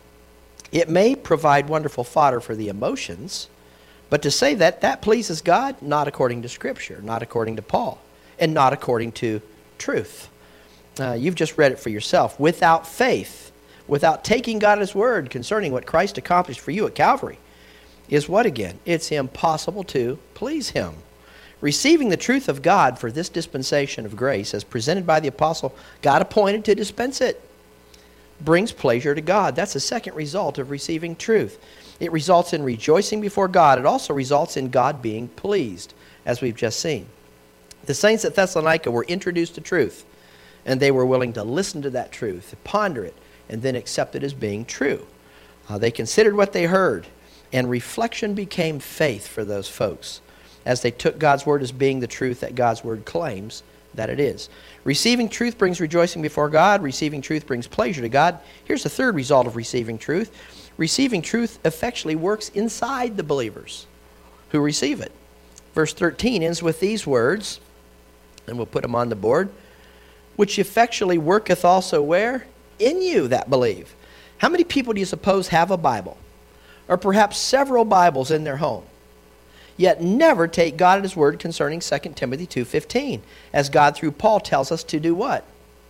It may provide wonderful fodder for the emotions, but to say that pleases God, not according to Scripture, not according to Paul, and not according to truth. You've just read it for yourself. Without faith, without taking God at his word concerning what Christ accomplished for you at Calvary, is what again? It's impossible to please him. Receiving the truth of God for this dispensation of grace as presented by the apostle, God appointed to dispense it, brings pleasure to God. That's the second result of receiving truth. It results in rejoicing before God. It also results in God being pleased, as we've just seen. The saints at Thessalonica were introduced to truth, and they were willing to listen to that truth, ponder it, and then accept it as being true. They considered what they heard, and reflection became faith for those folks, as they took God's word as being the truth that God's word claims that it is. Receiving truth brings rejoicing before God. Receiving truth brings pleasure to God. Here's the third result of receiving truth. Receiving truth effectually works inside the believers who receive it. Verse 13 ends with these words, and we'll put them on the board, which effectually worketh also where? In you that believe. How many people do you suppose have a Bible? Or perhaps several Bibles in their home? Yet never take God at his word concerning 2 Timothy 2:15, as God through Paul tells us to do what?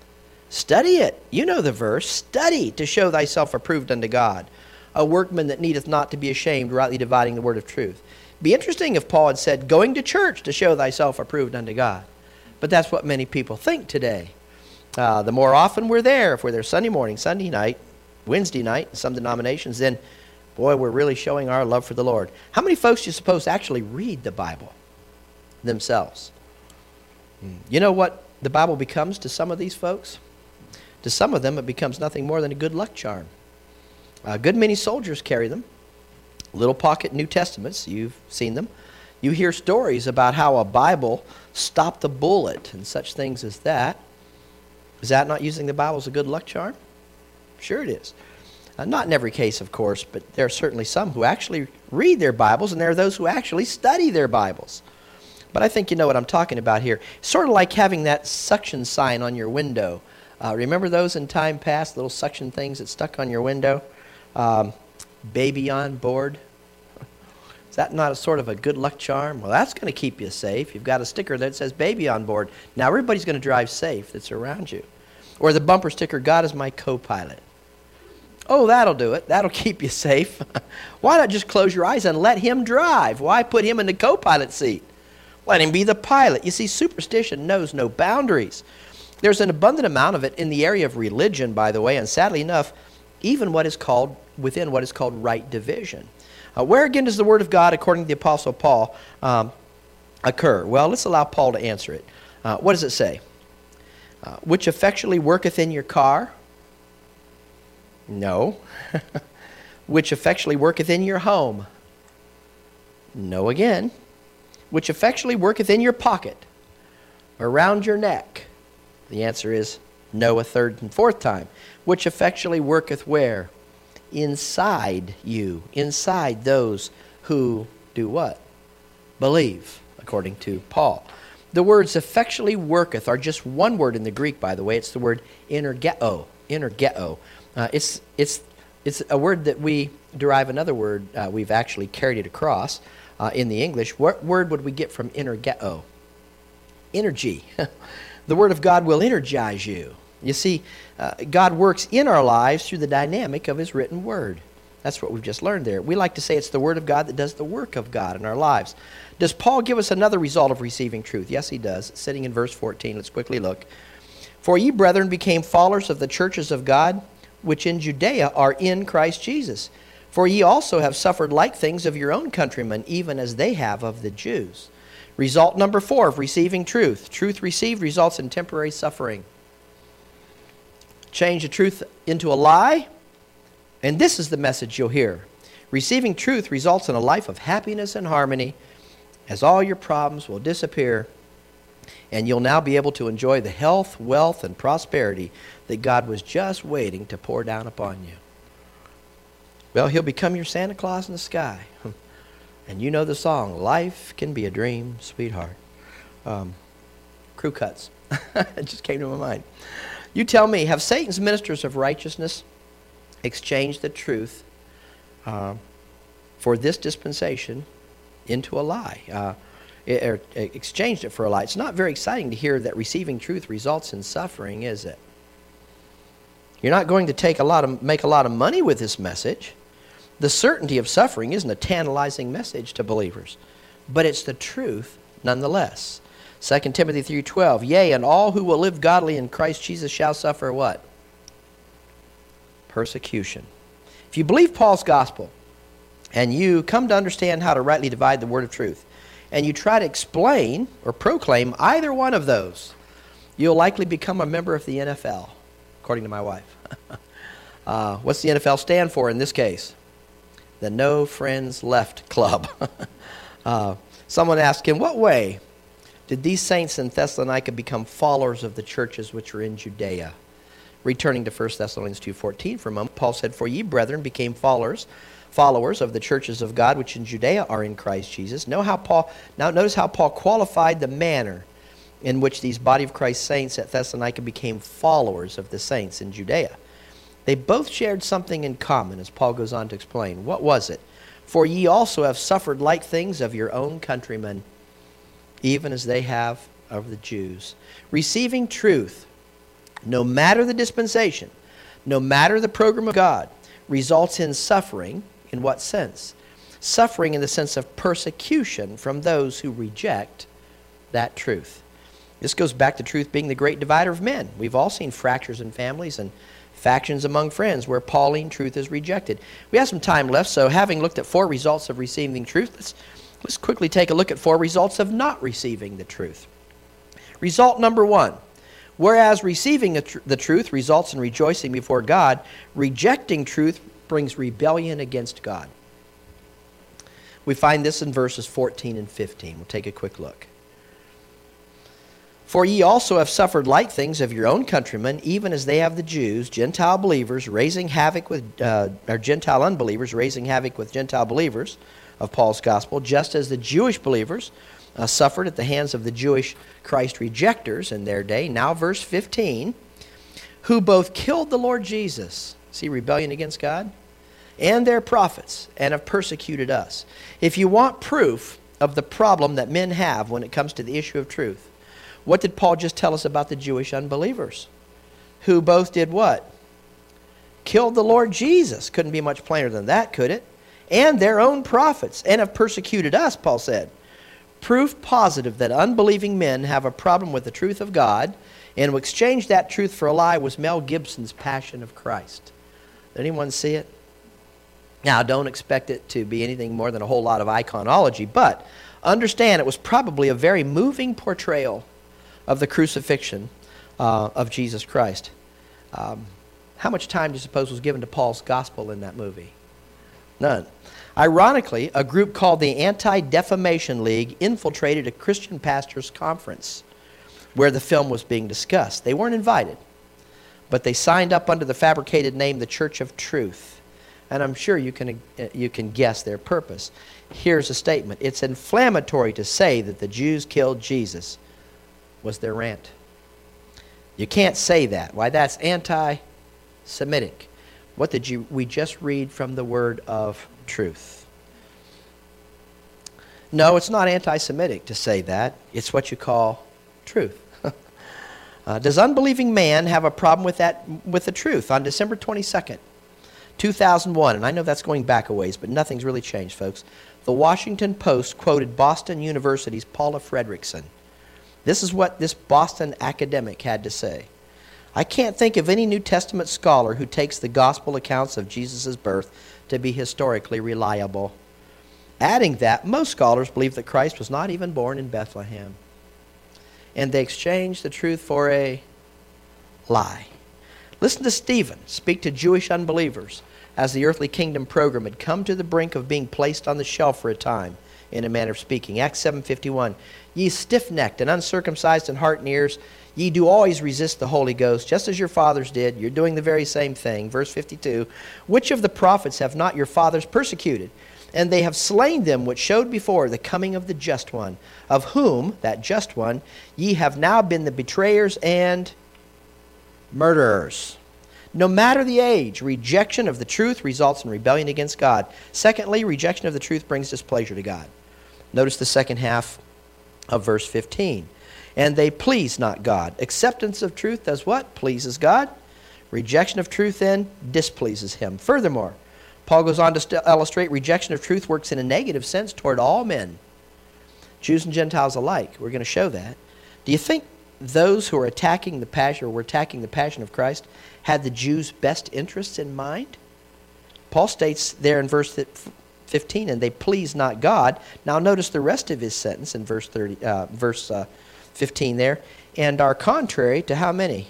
Study it. You know the verse. Study to show thyself approved unto God, a workman that needeth not to be ashamed, rightly dividing the word of truth. Be interesting if Paul had said, going to church to show thyself approved unto God. But that's what many people think today. The more often we're there, if we're there Sunday morning, Sunday night, Wednesday night, in some denominations, then boy, we're really showing our love for the Lord. How many folks do you suppose actually read the Bible themselves? You know what the Bible becomes to some of these folks? To some of them, it becomes nothing more than a good luck charm. A good many soldiers carry them. Little pocket New Testaments, you've seen them. You hear stories about how a Bible stopped a bullet and such things as that. Is that not using the Bible as a good luck charm? Sure it is. Not in every case, of course, but there are certainly some who actually read their Bibles, and there are those who actually study their Bibles. But I think you know what I'm talking about here. Sort of like having that suction sign on your window. Remember those in time past, little suction things that stuck on your window? Baby on board. Is that not a sort of a good luck charm? Well, that's going to keep you safe. You've got a sticker that says baby on board. Now everybody's going to drive safe that's around you. Or the bumper sticker, God is my co-pilot. Oh, that'll do it. That'll keep you safe. Why not just close your eyes and let him drive? Why put him in the co-pilot seat? Let him be the pilot. You see, superstition knows no boundaries. There's an abundant amount of it in the area of religion, by the way, and sadly enough, even within what is called right division. Where again does the Word of God, according to the Apostle Paul, occur? Well, let's allow Paul to answer it. What does it say? Which effectually worketh in your car? No. Which effectually worketh in your home? No again. Which effectually worketh in your pocket? Around your neck? The answer is no a third and fourth time. Which effectually worketh where? Inside you. Inside those who do what? Believe, according to Paul. The words effectually worketh are just one word in the Greek, by the way. It's the word energeo. Energeo. It's a word that we derive another word. We've actually carried it across in the English. What word would we get from energeo? Energy. The Word of God will energize you. You see, God works in our lives through the dynamic of His written Word. That's what we've just learned there. We like to say it's the Word of God that does the work of God in our lives. Does Paul give us another result of receiving truth? Yes, he does. Sitting in verse 14, let's quickly look. For ye, brethren, became followers of the churches of God, which in Judea are in Christ Jesus. For ye also have suffered like things of your own countrymen, even as they have of the Jews. Result number 4 of receiving truth. Truth received results in temporary suffering. Change the truth into a lie, and this is the message you'll hear. Receiving truth results in a life of happiness and harmony, as all your problems will disappear, and you'll now be able to enjoy the health, wealth, and prosperity that God was just waiting to pour down upon you. Well, He'll become your Santa Claus in the sky. And you know the song, Life Can Be a Dream, Sweetheart. Crew Cuts. It just came to my mind. You tell me, have Satan's ministers of righteousness exchanged the truth for this dispensation into a lie? Exchanged it for a lie. It's not very exciting to hear that receiving truth results in suffering, is it? You're not going to make a lot of money with this message. The certainty of suffering isn't a tantalizing message to believers, but it's the truth nonetheless. 2 Timothy 3:12, yea, and all who will live godly in Christ Jesus shall suffer what? Persecution. If you believe Paul's gospel, and you come to understand how to rightly divide the word of truth, and you try to explain or proclaim either one of those, you'll likely become a member of the NFL, according to my wife. What's the NFL stand for in this case? The No Friends Left Club. Someone asked him, what way did these saints in Thessalonica become followers of the churches which are in Judea? Returning to 1 Thessalonians 2:14 for a moment, Paul said, for ye, brethren, became followers of the churches of God which in Judea are in Christ Jesus. Now notice how Paul qualified the manner in which these body of Christ saints at Thessalonica became followers of the saints in Judea. They both shared something in common, as Paul goes on to explain. What was it? For ye also have suffered like things of your own countrymen, even as they have of the Jews. Receiving truth, no matter the dispensation, no matter the program of God, results in suffering. In what sense? Suffering in the sense of persecution from those who reject that truth. This goes back to truth being the great divider of men. We've all seen fractures in families and factions among friends where Pauline truth is rejected. We have some time left, so having looked at 4 results of receiving truth, let's quickly take a look at 4 results of not receiving the truth. Result number 1, whereas receiving the truth results in rejoicing before God, rejecting truth brings rebellion against God. We find this in verses 14 and 15. We'll take a quick look. For ye also have suffered like things of your own countrymen, even as they have the Jews, Gentile believers, raising havoc with, or Gentile unbelievers, raising havoc with Gentile believers of Paul's gospel, just as the Jewish believers suffered at the hands of the Jewish Christ rejectors in their day. Now verse 15, who both killed the Lord Jesus. See rebellion against God? and their prophets, and have persecuted us. If you want proof of the problem that men have when it comes to the issue of truth, what did Paul just tell us about the Jewish unbelievers? Who both did what? Killed the Lord Jesus. Couldn't be much plainer than that, could it? And their own prophets, and have persecuted us, Paul said. Proof positive that unbelieving men have a problem with the truth of God and will exchange that truth for a lie was Mel Gibson's Passion of Christ. Did anyone see it? Now, don't expect it to be anything more than a whole lot of iconology, but understand it was probably a very moving portrayal of the crucifixion of Jesus Christ. How much time do you suppose was given to Paul's gospel in that movie? None. Ironically, a group called the Anti-Defamation League infiltrated a Christian pastors' conference where the film was being discussed. They weren't invited, but they signed up under the fabricated name the Church of Truth. And I'm sure you can guess their purpose. Here's a statement. It's inflammatory to say that the Jews killed Jesus, was their rant. You can't say that. Why, that's anti-Semitic. What did we just read from the word of truth? No, it's not anti-Semitic to say that. It's what you call truth. Does unbelieving man have a problem with that, with the truth? On December 22nd, 2001, and I know that's going back a ways, but nothing's really changed, folks. The Washington Post quoted Boston University's Paula Fredrickson. This is what this Boston academic had to say. I can't think of any New Testament scholar who takes the gospel accounts of Jesus' birth to be historically reliable. Adding that, most scholars believe that Christ was not even born in Bethlehem. And they exchanged the truth for a lie. Listen to Stephen speak to Jewish unbelievers as the earthly kingdom program had come to the brink of being placed on the shelf for a time, in a manner of speaking. Acts 7:51, ye stiff-necked and uncircumcised in heart and ears, ye do always resist the Holy Ghost, just as your fathers did. You're doing the very same thing. Verse 52, which of the prophets have not your fathers persecuted? And they have slain them which showed before the coming of the just one, of whom, that just one, ye have now been the betrayers and murderers. No matter the age, rejection of the truth results in rebellion against God. Secondly, rejection of the truth brings displeasure to God. Notice the second half of verse 15. And they please not God. Acceptance of truth does what? Pleases God. Rejection of truth then displeases him. Furthermore, Paul goes on to illustrate rejection of truth works in a negative sense toward all men, Jews and Gentiles alike. We're going to show that. Do you think those who are attacking the passion, or were attacking the passion of Christ, had the Jews' best interests in mind? Paul states there in verse 15, and they please not God. Now notice the rest of his sentence in verse 15 there, and are contrary to how many?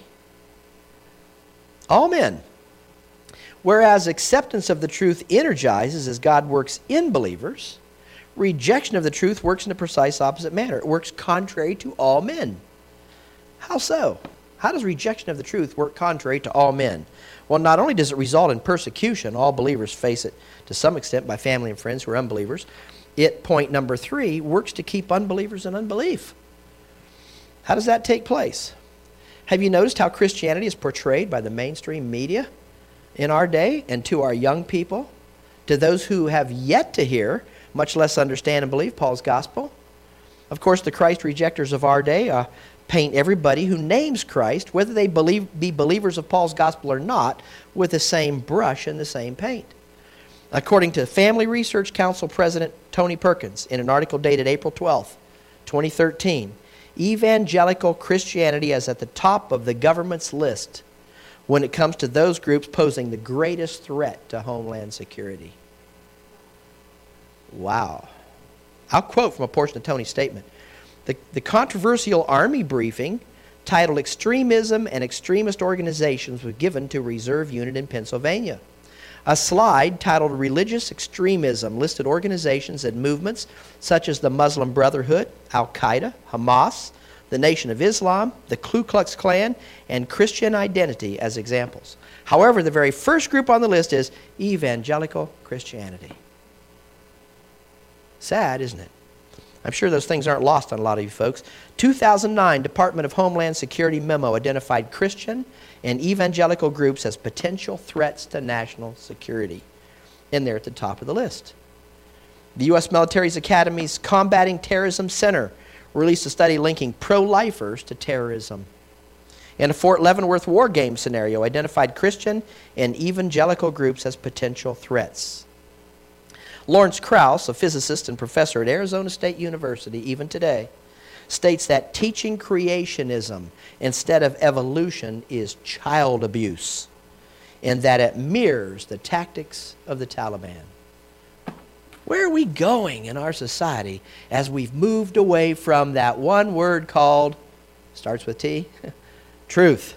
All men. Whereas acceptance of the truth energizes as God works in believers, rejection of the truth works in the precise opposite manner. It works contrary to all men. How so? How does rejection of the truth work contrary to all men? Well, not only does it result in persecution, all believers face it to some extent by family and friends who are unbelievers, it, point number 3, works to keep unbelievers in unbelief. How does that take place? Have you noticed how Christianity is portrayed by the mainstream media in our day and to our young people, to those who have yet to hear, much less understand and believe Paul's gospel? Of course, the Christ rejectors of our day paint everybody who names Christ, whether they be believers of Paul's gospel or not, with the same brush and the same paint. According to Family Research Council President Tony Perkins, in an article dated April 12, 2013, evangelical Christianity is at the top of the government's list when it comes to those groups posing the greatest threat to homeland security. Wow. I'll quote from a portion of Tony's statement. The controversial Army briefing titled Extremism and Extremist Organizations was given to Reserve Unit in Pennsylvania. A slide titled Religious Extremism listed organizations and movements such as the Muslim Brotherhood, Al-Qaeda, Hamas, the Nation of Islam, the Ku Klux Klan, and Christian Identity as examples. However, the very first group on the list is evangelical Christianity. Sad, isn't it? I'm sure those things aren't lost on a lot of you folks. 2009 Department of Homeland Security memo identified Christian and evangelical groups as potential threats to national security. and they're at the top of the list. The U.S. Military Academy's Combating Terrorism Center released a study linking pro-lifers to terrorism. And a Fort Leavenworth war game scenario identified Christian and evangelical groups as potential threats. Lawrence Krauss, a physicist and professor at Arizona State University, even today, states that teaching creationism instead of evolution is child abuse, and that it mirrors the tactics of the Taliban. Where are we going in our society as we've moved away from that one word called, starts with T, truth?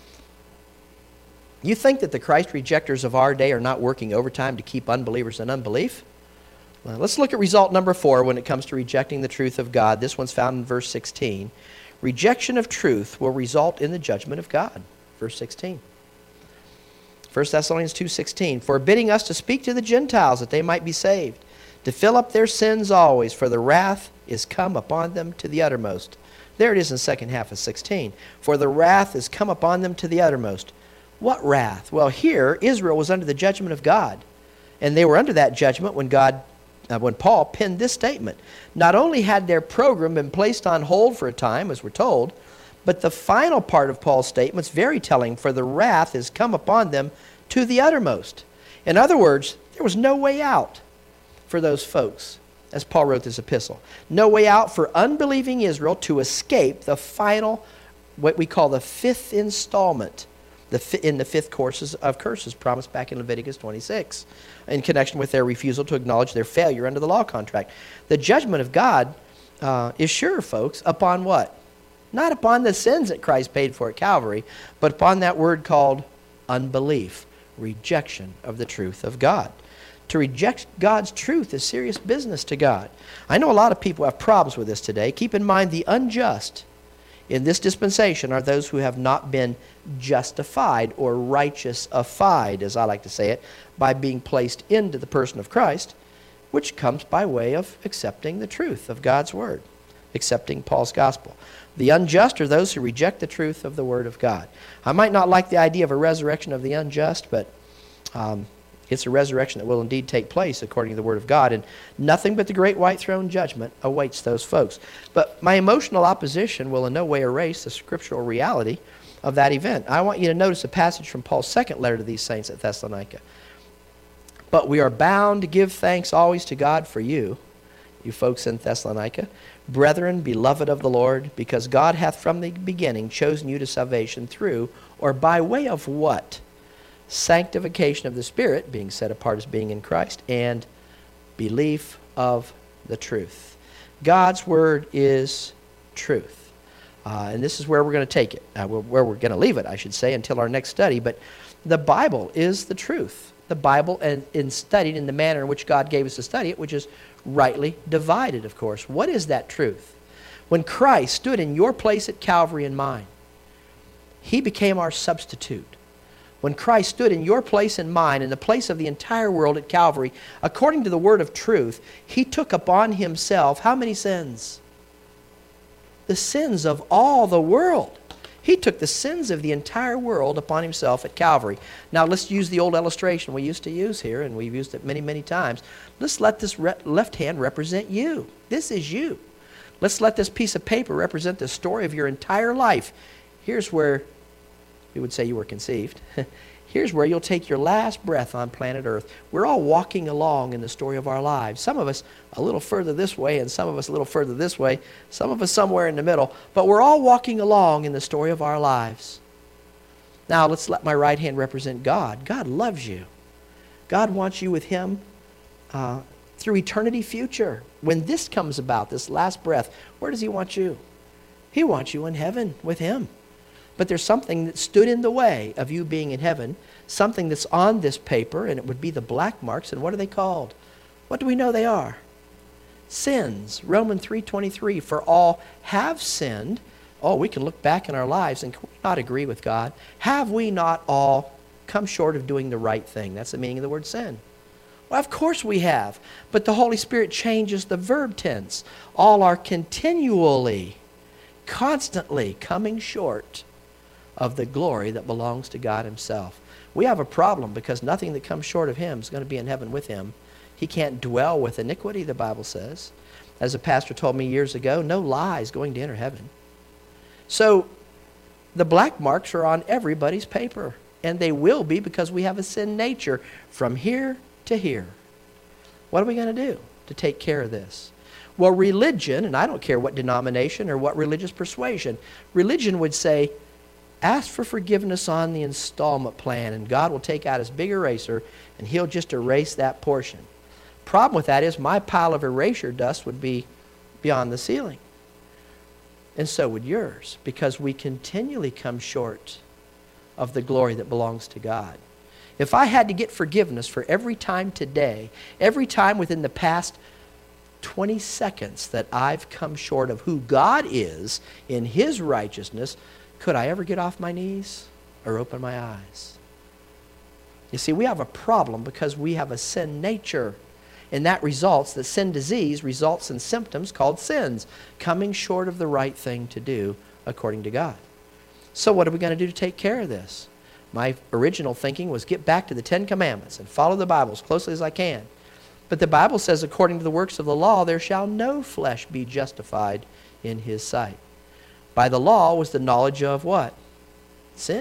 You think that the Christ rejectors of our day are not working overtime to keep unbelievers in unbelief? Well, let's look at result number 4 when it comes to rejecting the truth of God. This one's found in verse 16. Rejection of truth will result in the judgment of God. Verse 16. 1 Thessalonians 2:16, forbidding us to speak to the Gentiles that they might be saved, to fill up their sins always, for the wrath is come upon them to the uttermost. There it is in the second half of 16. For the wrath is come upon them to the uttermost. What wrath? Well, here, Israel was under the judgment of God. And they were under that judgment when Paul penned this statement. Not only had their program been placed on hold for a time, as we're told, but the final part of Paul's statement is very telling. For the wrath is come upon them to the uttermost. In other words, there was no way out for those folks, as Paul wrote this epistle. No way out for unbelieving Israel to escape the final, what we call the fifth installment, in the fifth courses of curses promised back in Leviticus 26, in connection with their refusal to acknowledge their failure under the law contract. The judgment of God is sure, folks, upon what? Not upon the sins that Christ paid for at Calvary, but upon that word called unbelief, rejection of the truth of God. To reject God's truth is serious business to God. I know a lot of people have problems with this today. Keep in mind the unjust in this dispensation are those who have not been justified or righteousified, as I like to say it, by being placed into the person of Christ, which comes by way of accepting the truth of God's word, accepting Paul's gospel. The unjust are those who reject the truth of the word of God. I might not like the idea of a resurrection of the unjust, but it's a resurrection that will indeed take place according to the word of God, and nothing but the great white throne judgment awaits those folks. But my emotional opposition will in no way erase the scriptural reality of that event. I want you to notice a passage from Paul's second letter to these saints at Thessalonica. But we are bound to give thanks always to God for you, you folks in Thessalonica, brethren, beloved of the Lord, because God hath from the beginning chosen you to salvation through, or by way of what? Sanctification of the Spirit, being set apart as being in Christ, and belief of the truth. God's word is truth. And this is where we're going to take it, where we're going to leave it, I should say, until our next study. But the Bible is the truth. The Bible, and studied in the manner in which God gave us to study it, which is rightly divided, of course. What is that truth? When Christ stood in your place at Calvary and mine, he became our substitute. When Christ stood in your place and mine, in the place of the entire world at Calvary, according to the word of truth, he took upon himself how many sins? The sins of all the world. He took the sins of the entire world upon himself at Calvary. Now let's use the old illustration we used to use here, and we've used it many, many times. Let's let this left hand represent you. This is you. Let's let this piece of paper represent the story of your entire life. Here's where we would say you were conceived. Here's where you'll take your last breath on planet Earth. We're all walking along in the story of our lives. Some of us a little further this way, and some of us a little further this way, some of us somewhere in the middle, but we're all walking along in the story of our lives. Now let's let my right hand represent God. God loves you. God wants you with him through eternity future. When this comes about, this last breath, where does he want you? He wants you in heaven with him. But there's something that stood in the way of you being in heaven, something that's on this paper, and it would be the black marks. And what are they called? What do we know they are? Sins. Romans 3:23, for all have sinned. Oh, we can look back in our lives and not agree with God. Have we not all come short of doing the right thing? That's the meaning of the word sin. Well, of course we have. But the Holy Spirit changes the verb tense. All are continually, constantly coming short of the glory that belongs to God himself. We have a problem because nothing that comes short of him is going to be in heaven with him. He can't dwell with iniquity, the Bible says. As a pastor told me years ago, no lie is going to enter heaven. So the black marks are on everybody's paper, and they will be because we have a sin nature from here to here. What are we going to do to take care of this? Well, religion, and I don't care what denomination or what religious persuasion, religion would say, ask for forgiveness on the installment plan, and God will take out his big eraser, and he'll just erase that portion. Problem with that is my pile of erasure dust would be beyond the ceiling. And so would yours, because we continually come short of the glory that belongs to God. If I had to get forgiveness for every time today, every time within the past 20 seconds that I've come short of who God is in his righteousness, could I ever get off my knees or open my eyes? You see, we have a problem because we have a sin nature. And that results, the sin disease results in symptoms called sins, coming short of the right thing to do according to God. So what are we going to do to take care of this? My original thinking was get back to the 10 Commandments and follow the Bible as closely as I can. But the Bible says, according to the works of the law, there shall no flesh be justified in his sight. By the law was the knowledge of what? Sin.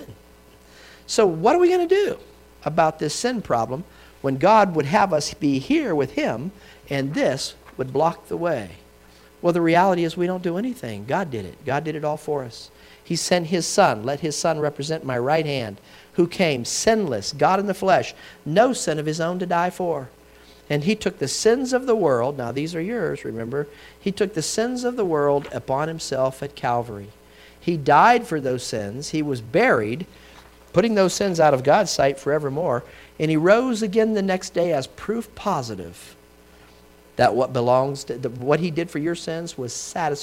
So what are we going to do about this sin problem when God would have us be here with him and this would block the way? Well, the reality is we don't do anything. God did it. God did it all for us. He sent his Son. Let his Son represent my right hand, who came sinless, God in the flesh, no sin of his own to die for. And he took the sins of the world. Now these are yours, remember. He took the sins of the world upon himself at Calvary. He died for those sins. He was buried, putting those sins out of God's sight forevermore. And he rose again the next day as proof positive that what he did for your sins was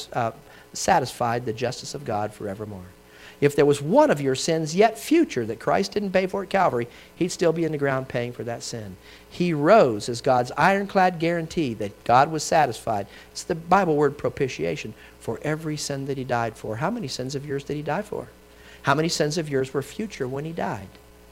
satisfied the justice of God forevermore. If there was one of your sins yet future that Christ didn't pay for at Calvary, he'd still be in the ground paying for that sin. He rose as God's ironclad guarantee that God was satisfied. It's the Bible word propitiation for every sin that he died for. How many sins of yours did he die for? How many sins of yours were future when he died?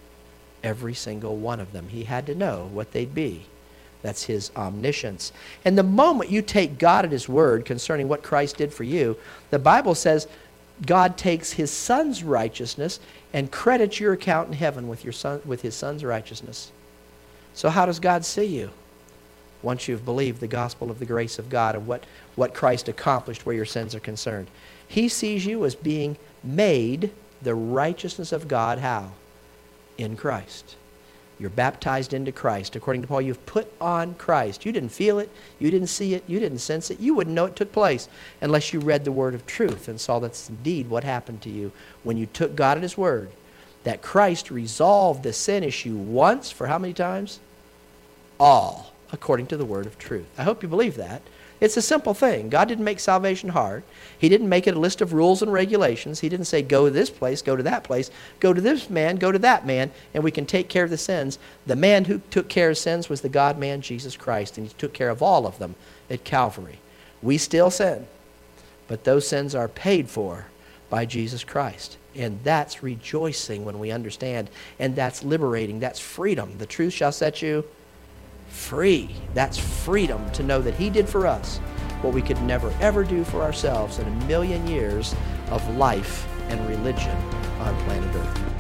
Every single one of them. He had to know what they'd be. That's his omniscience. And the moment you take God at his word concerning what Christ did for you, the Bible says God takes his Son's righteousness and credits your account in heaven with his Son's righteousness. So how does God see you? Once you've believed the gospel of the grace of God and what Christ accomplished where your sins are concerned. He sees you as being made the righteousness of God. How? In Christ. You're baptized into Christ. According to Paul, you've put on Christ. You didn't feel it. You didn't see it. You didn't sense it. You wouldn't know it took place unless you read the word of truth and saw that's indeed what happened to you when you took God at his word. That Christ resolved the sin issue once for how many times? All, according to the word of truth. I hope you believe that. It's a simple thing. God didn't make salvation hard. He didn't make it a list of rules and regulations. He didn't say, go to this place, go to that place, go to this man, go to that man, and we can take care of the sins. The man who took care of sins was the God-man, Jesus Christ, and he took care of all of them at Calvary. We still sin, but those sins are paid for by Jesus Christ. And that's rejoicing when we understand, and that's liberating. That's freedom. The truth shall set you free. That's freedom to know that he did for us what we could never ever do for ourselves in a million years of life and religion on planet Earth.